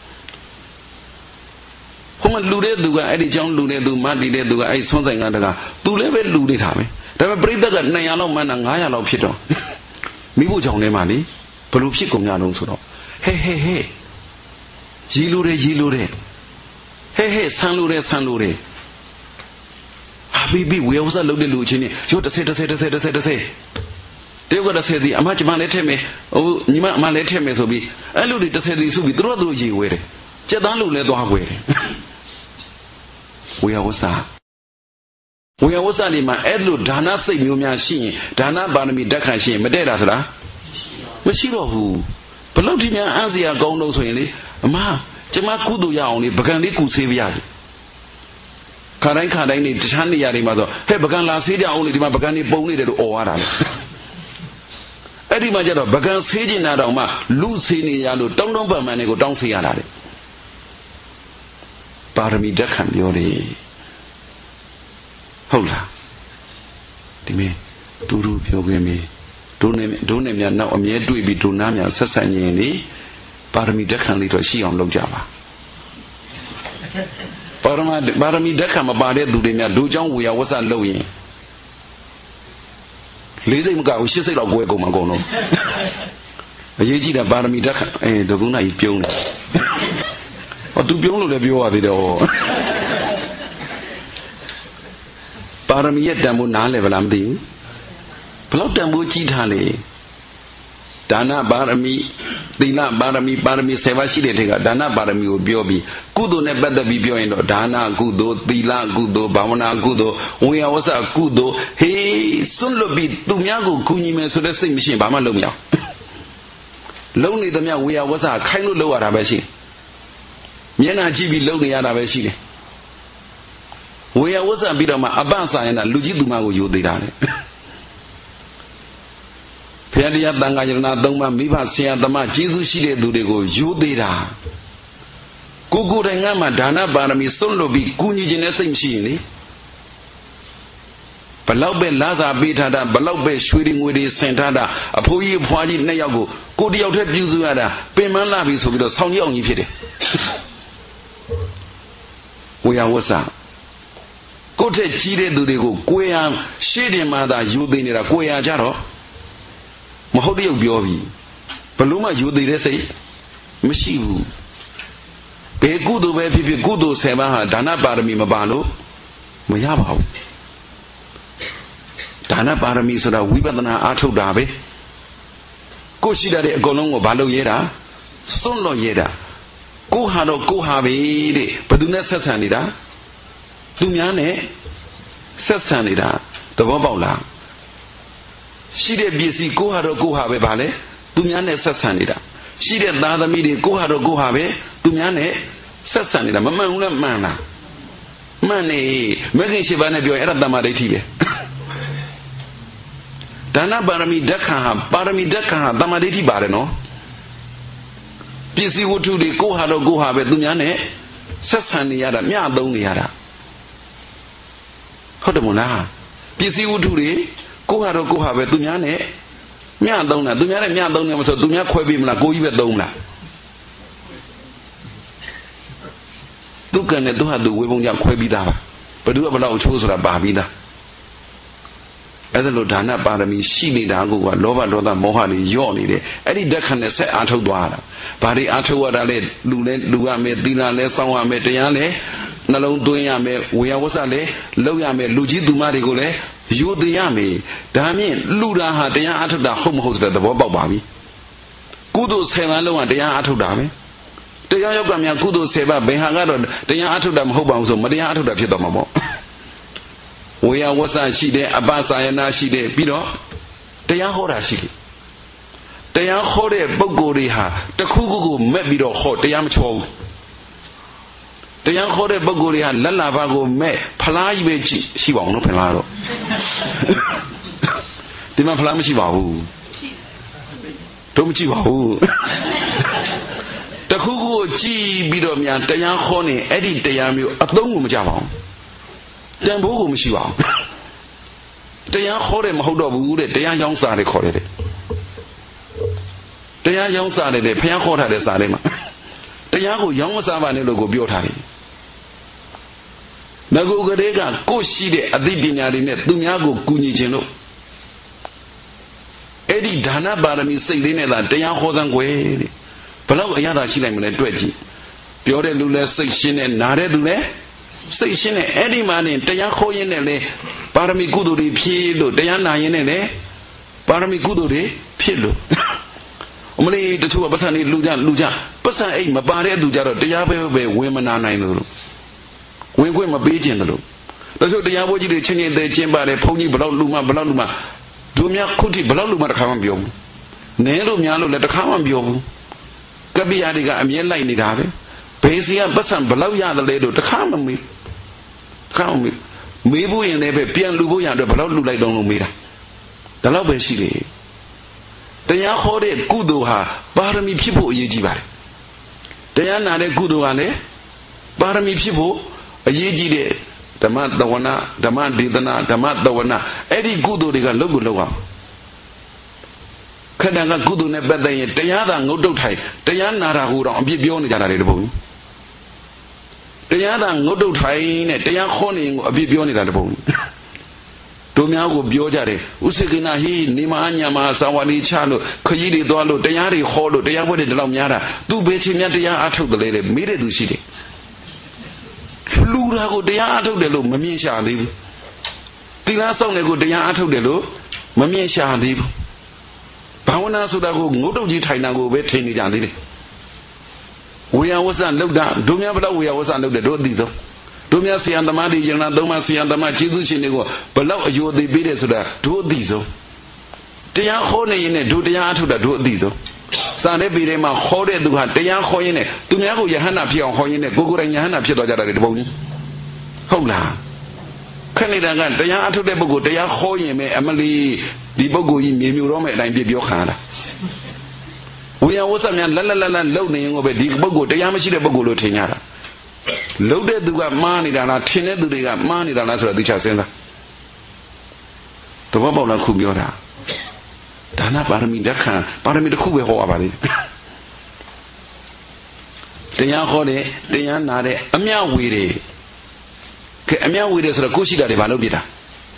ဟိုမှာလူတဲ့သူကအဲ့ဒီเจ้าလူတဲ့သူမတ်တီတဲ့သူကအဲ့ဆွမ်းဆိုင်ကတကသူလည်းပဲလူနေတာပဲဒါပေမဲ့ပြိဿက၂၀၀လောက်မှန်းတာ၅၀၀လောက်ဖြစ်တော့မိဖို့ကြောင့်ထဲမှာလေဘလို့ဖြစ်ကုန်ကြတော့ဆိုတော့ဟဲဟဲဟဲရီလူတယ်ရီလူတယ်ဟဲဟဲဆန်းလူတယ်ဆန်းလူတယ်ဟာဘီဘီဝေဥစားလုပ်တဲ့လူချင်းနေရောတစ်ဆယ်တစ်ဆယ်တစ်ဆယ်တစ်ဆယ်တစ်ဆယ်တယောက်ကတစ်ဆယ်စီအမကျမလည်းထည့်မယ်ဟိုညီမအမလည်းထည့်မယ်ဆိုပြီးအဲ့လူတွေတစ်ဆယ်စီစုပြီးသူတို့တို့ရေဝဲတယ်ကြက်သားလူလည်းသွားဝဲတယ်ဝေယဝဆာဝေယဝဆာဒီမှာအဲ့လိုဒါနစိတ်မျိုးများရှိရင်ဒါနပါရမီဓက္ခဏ်ရှိရင်မတည့်တာသလားမရှိတော့ဘူးဘလို့ဒီများအန်းစရာကောင်းတော့ဆိုရင်လေအမကျမကုသိုလ်ရအောင်လေပကံလေးကူဆေးပြရစီခါတိုင်းခါတိုင်းနေတခြားနေရာတွေမှာဆိုဟဲ့ပကံလာဆေးကြအောင်လေဒီမှာပကံနေပုံနေတယ်လို့អော်ရတာလေအဲ့ဒီမှာကျတော့ပကံဆေးကျင်တာတော့မှလူဆေးနေရလို့တောင်းတောင်းပန်ပန်တွေကိုတောင်းဆေးရတာလေပါရမီဓက္ခဏ်ပြောတယ်ဟုတ်လားဒီမင်းတူတူပြောခင်မင်းဒုနဲ့ဒုနဲ့များနောက်အမြဲတွေ့ပြီးဒုနာများဆက်ဆံရင်လေပါရမီဓက္ခဏ်လေးတော့ရှိအောင်လုပ်ကြပါပါရမပါရမီဓက္ခဏ်မပါတဲ့သူတွေများဒုเจ้าဝေယဝဆလုပ်ရင်လေးစိတ်မကဘူးရှစ်စိတ်လောက်ကိုယ်ကုန်မှာအကုန်လုံးအရေးကြီးတာပါရမီဓက္ခဏ်အဲဒုကုဏကြီးပြုံးတယ်ဟောသူပြုံးလို့လည်းပြောရသေးတယ်ဟောပါရမီရဲ့တန်ဖိုးနားလည်ဗလားမသိဘူးဘလောက်တန်ဖိုးကြီးထားလေဒါနပါရမီသီလပါရမီပါရမီဆယ်ပါးရှိတဲ့ထက်ကဒါနပါရမီကိုပြောပြီးကုသိုလ်နဲ့ပတ်သက်ပြီးပြောရင်တော့ဒါနကုသိုလ်သီလကုသိုလ်ဘာဝနာကုသိုလ်ဝေယဝဆကုသိုလ်ဟေးစွန့်လွတ်ပြီးသူများကိုကူညီမယ်ဆိုတဲ့စိတ်မရှိရင်ဘာမှလုပ်မရအောင်လုံးနေသမျှဝေယဝဆခိုင်းလို့လုပ်ရတာပဲရှိမျက်နှာကြည့်ပြီးလုပ်နေရတာပဲရှိတယ်ဝေယဝဆပြီးတော့မှအပ္ပစာရင်လူကြီးသူမကိုယိုသေးတာလေဘ Piadia Tanga Yona Doma Miva Sia Dama Jesus Shide Dudego Yudera Kuku Rengama Dana Barami Solo Bi Kuni Genesim Shini Balaube Laza Betada Balaube Shooting with his Sentada a Poyi Pwadi Nayago Kudi out of Buzuada Payman Lavis with the Song Young if it We are Wasa Kote Chide Dudego Quea Shady Mother Yudinera Quea Jaro Mahodio Biovi Paluma Yudi say Mishivu Pe Gudu Vefi Gudu Semaha Dana Barami Mabalo Mayabao Dana Barami Soda Wibadana Ato Dabe Koshida de Golongo Balo Yera Solo Yera Kohano Kohavi Paduna Sasanida Dumiane Sasanida the Bobola She did B C Koharo Kohave Vale Dumiane Sasanida She did Nada Midi Koharo Kohave Dumiane Sasanida Mamma Mana Mane Making Shivana Bio Eradamade Tibe Dana Barami Daka Barami Daka Damadeti Barano P C Wutu de Koharo Kohave Dumiane Sasaniada Mia Doniara Hodamona P C Wutu de Koharo Kohave Dumiane Mia Dona Dumiane Mia Dona so Dumia Quebimla go even Dona Dukan do have the Webunia Quebida but do have allowed Chosra Babida Other Lodana Barami Shini Dago Lova Loda Mohani Yoni Eddie Dekan set Ato Dwara Bari Atowada Lule Luame Dina Le Sawa Mediane Nalo Duyame Wea Wasale Loyame Luji Dumarigole Yudiame Dami Luda had the Ato da home host at the Bobabi Kudos Hemalo and the Ato Dame The Yagamia Kudos Seva Behangado the Ato Dam Hobam Madia Ato da Pidomamo We are was a she de Abasa and she de Pino. They are hora she. They are hore Bogoriha, the Kugu met Bido hot, the Yamcho. The young hore Bogoriha, Lalavago met Palai Vechi, she won't open Laro. The man Flamishivahu. Tomchivahu. The Kugu Chi Bidomian, the young honey, Eddie de Yamu, a long Javon. Then Bogu Mishiva. They are horrid Mahodo, they are young Sade called it. They are young Sade, they pay a quarter de Salema. They are young Savanelo go beauty. Nago Garega, go see the Adibinarinet, Dumiago Kunijino. Eddie Dana Barami say that they are Hosan Way. Palau Yada Shilam at twenty. Piore Lula section and Nare Dule. Station any man in Tayahoyene, Parami Guduri Pilo, Diana Yene, Parami Guduri Pilo. Only the two of us need Lujan Luja, Pasa A. Mabare Dujaro, Diabe, women are nine. When we are beach in the loop. That's what the Yawoji change the chamber, the pony below Luma, below Luma. Dumia Kuti below Luma Kamambio. Nero Miano let the Kamambio. Gabi Adiga, Amiela in it, have Paisia Basan below Yada Ledo, the Kamami. Come Mibu in a pian Lubu and the Balu like Don Mira. The love she lay. They are horde Guduha, Barami people Yejibai. They are not a Guduane, Barami people, a Yeji, the man the one, the man did the na, the man the one, Eddie Gudu de Logo Loa. Kananga Gudu never they, they are no doubt high, they are not a Hura, be beyond the Janare. They are no doubt high, they are honing a bibioni at the bone. Domiago Biojare, Usekina, he, Nimanya, Sawani Chalo, Kayidi Dolo, Dayari Holo, they are what it Lamiara, do betting they are out of the lady, made it to city. Lurago, they are out of the loop, Mammy shall leave. The last song they go, they are out of the loop, Mammy shall leave. Pauna Sudago, Modo Chinago, waiting Jandy. We are was on look down. Dumia, we are was on the door diesel. Dumia see under my region, and Doma see under my Jesus in the go. Below you the bidders of that door diesel. They are holding in it, do the art to the door diesel. Sunday be them a holded to have they are holding it. Dumia, Yahana Pia holding it, Google and Yahana Pia at the bone. Hola. ခက်နေတာကတရားအထုတ်တဲ့ပုဂ္ဂိုလ်တရားခေါ်ရင်ပဲအမလီဒီပုဂ္ဂိုလ်ကြီးမြေမြူတော့မဲ့အတိုင်းပြပြောခံရတာဝိယဝဆမြန်လက်လက်လက်လက်လုံနေရင်ကိုပဲဒီပုဂ္ဂိုလ်တရားမရှိတဲ့ပုဂ္ဂိုလ်လို့ထင်ကြတာလုံတဲ့သူကမှားနေတာလားထင်တဲ့သူတွေကမှားနေတာလားဆိုတော့သိချစဉ်းစားတဘောပေါက်လားခုပြောတာဒါနပါရမီဓာတ်ခံပါရမီတစ်ခုပဲဟောရပါလိမ့်တရားဟောတယ်တရားနာတယ်အမြဝေတယ်ကဲအမြဝေတယ်ဆိုတော့ကိုရှိတာတွေဘာလို့ပြတာ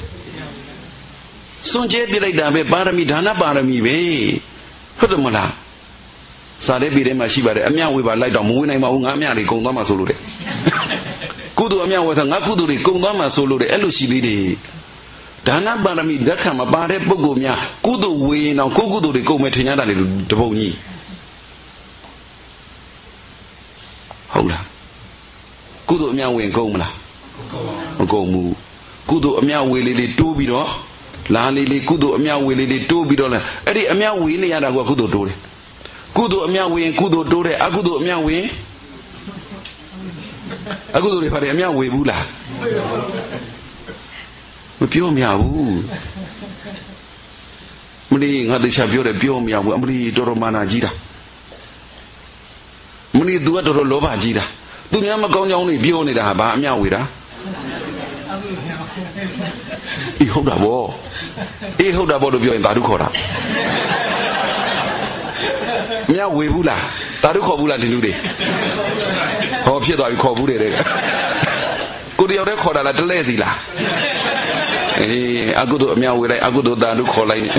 စွန့်ကြဲပြလိုက်တာပဲပါရမီဒါနပါရမီပဲဟုတ်တယ်မလားစာတဲ့ပြည်ထဲမှာရှိပါတယ်အမြဝေပါလိုက်တော့မဝေနိုင်ပါဘူးငါအမြတွေကုန်သွားမှဆိုလို့တဲ့ကုသိုလ်အမြဝေဆိုငါကုသိုလ်တွေကုန်သွားမှဆိုလို့တဲ့အဲ့လိုရှိသေးတယ်ဒါနပါရမီဓာတ်ခံမပါတဲ့ပုဂ္ဂိုလ်များကုသိုလ်ဝေရင်တော့ကိုယ်ကုသိုလ်တွေကုန်မယ်ထင်ကြတာလေတပုံကြီးဟုတ်လားကုသိုလ်အမြဝေကုန်မလားမကုန်ဘူးကုသိုလ်အမြဝေလေးလေးတိုးပြီးတော့လာလေးလေးကုသိုလ်အမြဝေလေးလေးတိုးပြီးတော့လဲအဲ့ဒီအမြဝေနေရတာကကုသိုလ်တိုးတယ်ကုသိုလ်အမြဝေရင်ကုသိုလ်တိုးတယ်အကုသိုလ်အမြဝေရင်အကုသိုလ်တွေဖတ်တယ်အမြဝေဘူးလားမပြောမရဘူးမလေးငါတခြားပြောတယ်ပြောမရဘူးအမလီတော်တော်မာနာကြီးတာမလီ तू ကတော်တော်လောဘကြီးတာသူများမကောင်းကြောင်းတွေပြောနေတာဟာဘာအမြဝေတာအေးဟုတ်တာဗောအေးဟုတ်တာဗောလို့ပြောရင်သာဓုခေါ်တာအမြဝေဘူးလားသာဓုခေါ်ဘူးလားဒီလူတွေဟောဖြစ်သွားပြီခေါ်ဘူးတယ်တဲ့ကိုတယောက်တည်းခေါ်တာလားတလဲစီလားအေးအကုသိုလ်အမြဝေလိုက်အကုသိုလ်သာဓုခေါ်လိုက်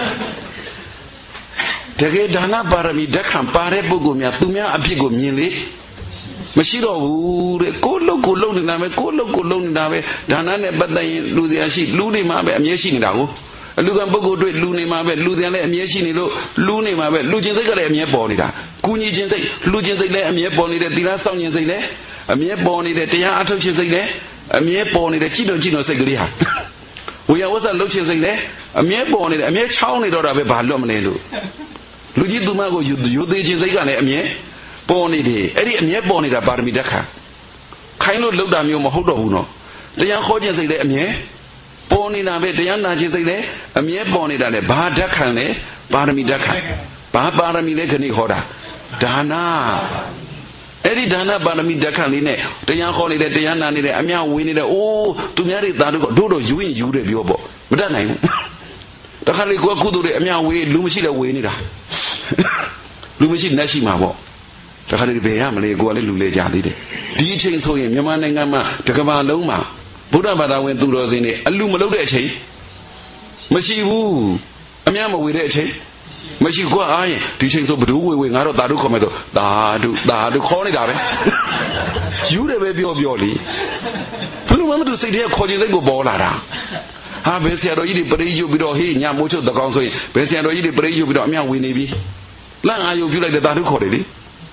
တကယ်ဒါနပါရမီဓာတ်ခံပါတဲ့ပုဂ္ဂိုလ်များသူများအဖြစ်ကိုမြင်လေမရှိတော့ဘူးတဲ့ကိုလုတ်ကိုလုံနေတာပဲကိုလုတ်ကိုလုံနေတာပဲဒါနနဲ့ပတ်သက်ရင်လူစရာရှိလူနေမှာပဲအမြဲရှိနေတာကိုအလူကံပုဂ္ဂိုလ်တွေလူနေမှာပဲလူစရာလည်းအမြဲရှိနေလို့လူနေမှာပဲလူချင်းစိတ်ကလည်းအမြဲပေါ်နေတာကုညီချင်းစိတ်လူချင်းစိတ်လည်းအမြဲပေါ်နေတယ်သီလစောင့်ခြင်းစိတ်လည်းအမြဲပေါ်နေတယ်တရားအထုတ်ခြင်းစိတ်လည်းအမြဲပေါ်နေတယ်ကြည်တော်ကြည်တော်စိတ်ကလေးဟာဝိယဝဆလှုပ်ခြင်းစိတ်လည်းအမြဲပေါ်နေတယ်အမြဲချောင်းနေတော့တာပဲဘာလွတ်မလဲလို့လူကြီးသူမကိုယူသေးခြင်းစိတ်ကလည်းအမြဲပေါ်နေတယ်အဲ့ဒီအမြဲပေါ်နေတာပါရမီဓာတ်ခံခိုင်းလို့လှုပ်တာမျိုးမဟုတ်တော့ဘူးနော်တရားခေါ်ခြင်းစိတ်လည်းအမြဲပေါ်နေတာပဲတရားနာခြင်းစိတ်လည်းအမြဲပေါ်နေတာလေဘာဓာတ်ခံလဲပါရမီဓာတ်ခံဘာပါရမီလဲခဏခေါ်တာဒါနအဲ့ဒီဒါနပါရမီဓာတ်ခံလေးနဲ့တရားခေါ်နေတယ်တရားနာနေတယ်အမြဝေးနေတယ်အိုးသူများတွေသာတို့တို့တော့ယူရင်ယူတယ်ပြောပေါ့မတတ်နိုင်ဘူးတခါလေကိုကကုသိုလ်တွေအမြဝေးလူမရှိလည်းဝေးနေတာလူမရှိနဲ့ရှိမှာပေါ့တခါလေဘယ်ရမလဲကိုကလည်းလူလေကြသေးတယ်ဒီအချိန်ဆိုရင်မြန်မာနိုင်ငံမှာတကဘာလုံးမှာဗုဒ္ဓဘာသာဝင်သူတော်စင်တွေအလူမလုပ်တဲ့အချိန်မရှိဘူးအမြမဝေတဲ့အချိန်မရှိကွာအားရင်ဒီချိန်ဆိုဘဒူးဝေဝေငါတော့သာဓုခေါ်မယ်ဆိုသာဓုသာဓုခေါ်နေတာပဲယူတယ်ပဲပြောပြောလေဘယ်လိုမှမတူစိတ်ထဲခေါ်ခြင်းစိတ်ကိုပေါ်လာတာဟာဘယ်ဆရာတော်ကြီးတွေပရိယုပြီးတော့ဟေးညမိုးချုပ်တကောင်ဆိုရင်ဘယ်ဆရာတော်ကြီးတွေပရိယုပြီးတော့အမြဝေနေပြီလန့်အာယုပြုလိုက်တဲ့သာဓုခေါ်တယ်လေ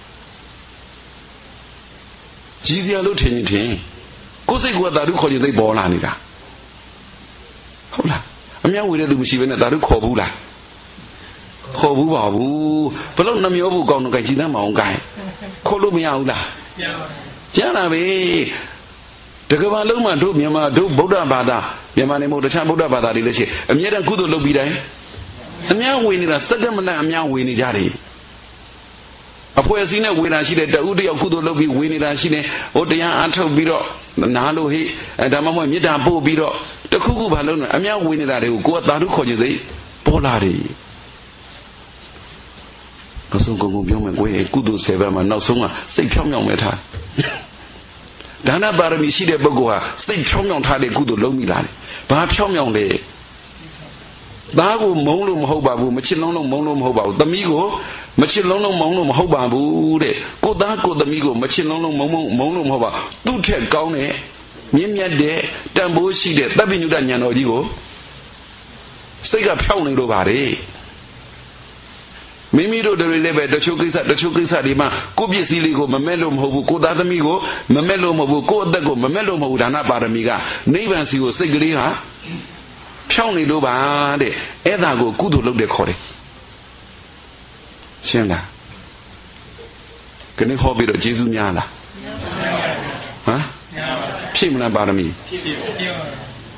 ကြီးစရာလို့ထင်ရင်ထင်ကိုယ်စိတ်ကသာဓုခေါ်ခြင်းစိတ်ပေါ်လာနေတာဟုတ်လားအမြဝေတဲ့လူမရှိဘဲနဲ့သာဓုခေါ်ဘူးလားခေါ်ဘူးပါဘူးဘလို့နှမျောဖို့ကောင်းတော့ကြည်သမ်းမအောင်ကိုင်းခေါ်လို့မရဘူးလားရတာပဲတကဘာလုံးမှာတို့မြန်မာတို့ဗုဒ္ဓဘာသာမြန်မာနေမို့တခြားဗုဒ္ဓဘာသာတွေလည်းရှိအမြဲတမ်းကုသိုလ်လုပ်ပြီးတိုင်းအများဝေနေတာစက္ကမလန့်အများဝေနေကြတယ်အဖွဲ့အစည်းနဲ့ဝေတာရှိတယ်တဦးတယောက်ကုသိုလ်လုပ်ပြီးဝေနေတာရှိတယ်ဟိုတရားအထုတ်ပြီးတော့နားလို့ဟိအဲဒါမှမဟုတ်မေတ္တာပို့ပြီးတော့တခုခုဘာလုပ်နေအများဝေနေတာတွေကိုကိုယ်ကသာဓုခေါ်ခြင်းစိတ်ပေါ်လာတယ်နောက်ဆုံးကုန်ကုန်ပြောမယ်ကိုယ်ရဲ့ကုသိုလ်ဆယ်ပါးမှာနောက်ဆုံးကစိတ်ဖြောင်းဖြောင်းပဲထားဒါနပါရမီရှိတဲ့ပုဂ္ဂိုလ်ဟာစိတ်ဖြောင်းဖြောင်းထားတဲ့ကုသိုလ်လုံးမိလာတယ်ဘာဖြောင်းဖြောင်းလဲသားကိုမုန်းလို့မဟုတ်ပါဘူးမချစ်လုံးလုံးမုန်းလို့မဟုတ်ပါဘူးသမီးကိုမချစ်လုံးလုံးမုန်းလို့မဟုတ်ပါဘူးတဲ့ကိုသားကိုသမီးကိုမချစ်လုံးလုံးမုန်းမုန်းလို့မဟုတ်ပါသူ့ထက်ကောင်းတဲ့မြင့်မြတ်တဲ့တန်ဖိုးရှိတဲ့တပ်ပိညုတဉာဏ်တော်ကြီးကိုစိတ်ကဖြောင်းနေလို့ပါတယ်မိမိတို့တွေလည်းပဲတချို့ကိစ္စတချို့ကိစ္စတွေမှာကိုပစ္စည်းလေးကိုမမက်လို့မဟုတ်ဘူးကိုသားသမီးကိုမမက်လို့မဟုတ်ဘူးကိုအသက်ကိုမမက်လို့မဟုတ်ဘူးဒါနပါရမီကနိဗ္ဗာန်စီကိုစိတ်ကလေးဟာဖြောင်းနေလို့ပါတဲ့အဲ့ဒါကိုကုသိုလ်လုပ်တယ်ခေါ်တယ်ရှင်းလားခဏဟောပြီးတော့ကျေးဇူးများလားဟမ်ဖြည့်မလားပါရမီဖြည့်ဖြည့်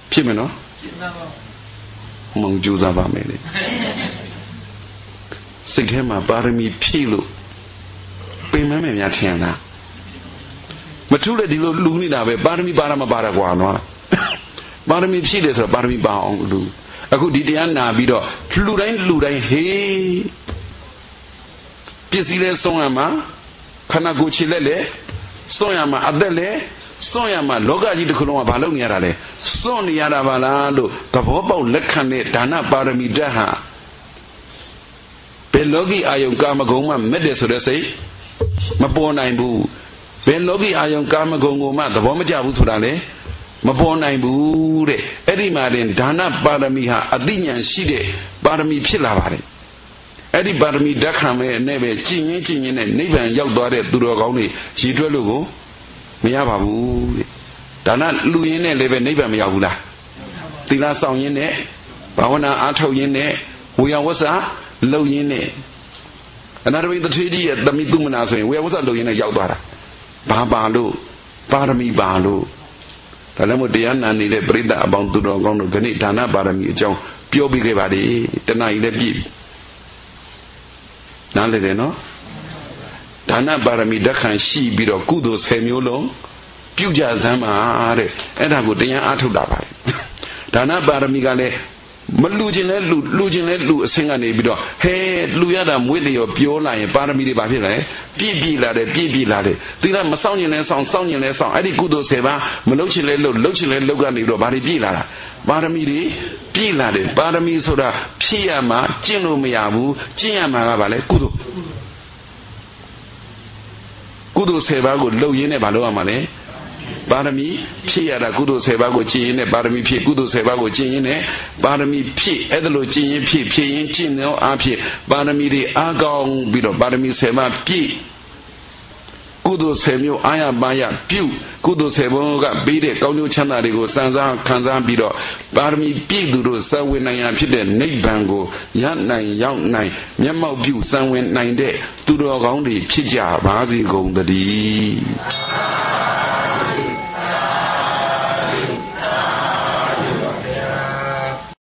ဖြစ်မယ်နော်မုံကြိုးစားပါမယ်လေစိတ်ထဲမှာပါရမီဖြည့်လို့ပင်မမယ်များထင်လားမထုလည်းဒီလိုလူနေတာပဲပါရမီပါရမပါရကွာနော်ပါရမီဖြည့်တယ်ဆိုတော့ပါရမီပါအောင်လူအခုဒီတရားနာပြီးတော့လူတိုင်းလူတိုင်းဟေးပစ္စည်းလဲဆုံးရမှာခန္ဓာကိုယ်ခြေလက်လဲဆုံးရမှာအသက်လဲစွန့်ရမှာလောကကြီးတစ်ခုလုံးကဘာလုပ်နေရတာလဲစွန့်နေရတာပါလားလို့သဘောပေါက်လက်ခံတဲ့ဒါနပါရမီဓာတ်ဟာဘယ်လောကီအာယုံကာမဂုဏ်မှမဲ့တယ်ဆိုတဲ့စိတ်မပေါ်နိုင်ဘူးဘယ်လောကီအာယုံကာမဂုဏ်ကိုမှသဘောမကျဘူးဆိုတာလေမပေါ်နိုင်ဘူးတဲ့အဲ့ဒီမှာတင်ဒါနပါရမီဟာအသိဉာဏ်ရှိတဲ့ပါရမီဖြစ်လာပါတယ်အဲ့ဒီပါရမီဓာတ်ခံမဲ့နဲ့ပဲကျင့်ရင်းကျင့်ရင်းနဲ့နိဗ္ဗာန်ရောက်သွားတဲ့သူတော်ကောင်းတွေရည်တွက်လို့ကိုမရပါဘူးတဲ့ဒါနလူရင်းနဲ့လည်းပဲနိဗ္ဗာန်မရောက်ဘူးလားသီလဆောင်ရင်းနဲ့ဘာဝနာအားထုတ်ရင်းနဲ့ဝေယဝဆလှုပ်ရင်းနဲ့အနာတပိတထေကြီးရဲ့သမိတုမနာဆိုရင်ဝေယဝဆလှုပ်ရင်းနဲ့ရောက်သွားတာဘာပါလို့ပါရမီပါလို့ဒါလည်းမို့တရားနာနေတဲ့ပရိသတ်အပေါင်းသူတော်ကောင်းတို့ခဏဒါနပါရမီအကြောင်းပြောပြခဲ့ပါလေတဏှာကြီးလည်းပြည့်နားလည်တယ်နော်ဒါနပါရမီဓာတ်ခံရှိပြီးတော့ကုသိုလ်ဆယ်မျိုးလုံးပြုကြစမ်းပါတဲ့အဲ့ဒါကိုတရားအားထုတ်တာပါဒါနပါရမီကလည်းမလူခြင်းလဲလူလူခြင်းလဲလူအဆင့်ကနေပြီးတော့ဟဲလူရတာမွေးလျော်ပြောလာရင်ပါရမီတွေဘာဖြစ်လဲပြည့်ပြည့်လာတယ်ပြည့်ပြည့်လာတယ်သီလမစောင့်ခြင်းလဲစောင့်စောင့်ခြင်းလဲစောင့်အဲ့ဒီကုသိုလ်ဆယ်ပါးမလုပ်ခြင်းလဲလုပ်လုပ်ခြင်းလဲလုပ်ကနေပြီးတော့ဘာတွေပြည့်လာတာပါရမီတွေပြည့်လာတယ်ပါရမီဆိုတာဖြည့်ရမှာကျင့်လို့မရဘူးကျင့်ရမှာကဘာလဲကုသိုလ်ကုသိုလ်ဆယ်ပါးကိုလှုပ်ရင်းနဲ့ဘာလုပ်ရမှာလဲပါရမီဖြည့်ရတာကုသိုလ်ဆယ်ပါးကိုကျင့်ရင်းနဲ့ပါရမီဖြည့်ကုသိုလ်ဆယ်ပါးကိုကျင့်ရင်းနဲ့ပါရမီဖြည့်အဲ့ဒါလိုကျင့်ရင်းဖြည့်ဖြည့်ရင်းကျင့်သောအားဖြင့်ပါရမီတွေအားကောင်းပြီးတော့ပါရမီဆယ်ပါးပြည့်ကုသိုလ်ဆယ်မျိုးအာရပါရပြုကုသိုလ်ဆယ်ဘုံကပေးတဲ့ကောင်းကျိုးချမ်းသာတွေကိုစံစားခံစားပြီးတော့ပါရမီပြည့်သူတို့စံဝင်နိုင်ရဖြစ်တဲ့နိဗ္ဗာန်ကိုရနိုင်ရောက်နိုင်မျက်မှောက်ပြုစံဝင်နိုင်တဲ့သူတော်ကောင်းတွေဖြစ်ကြပါစေကုန်သတည်း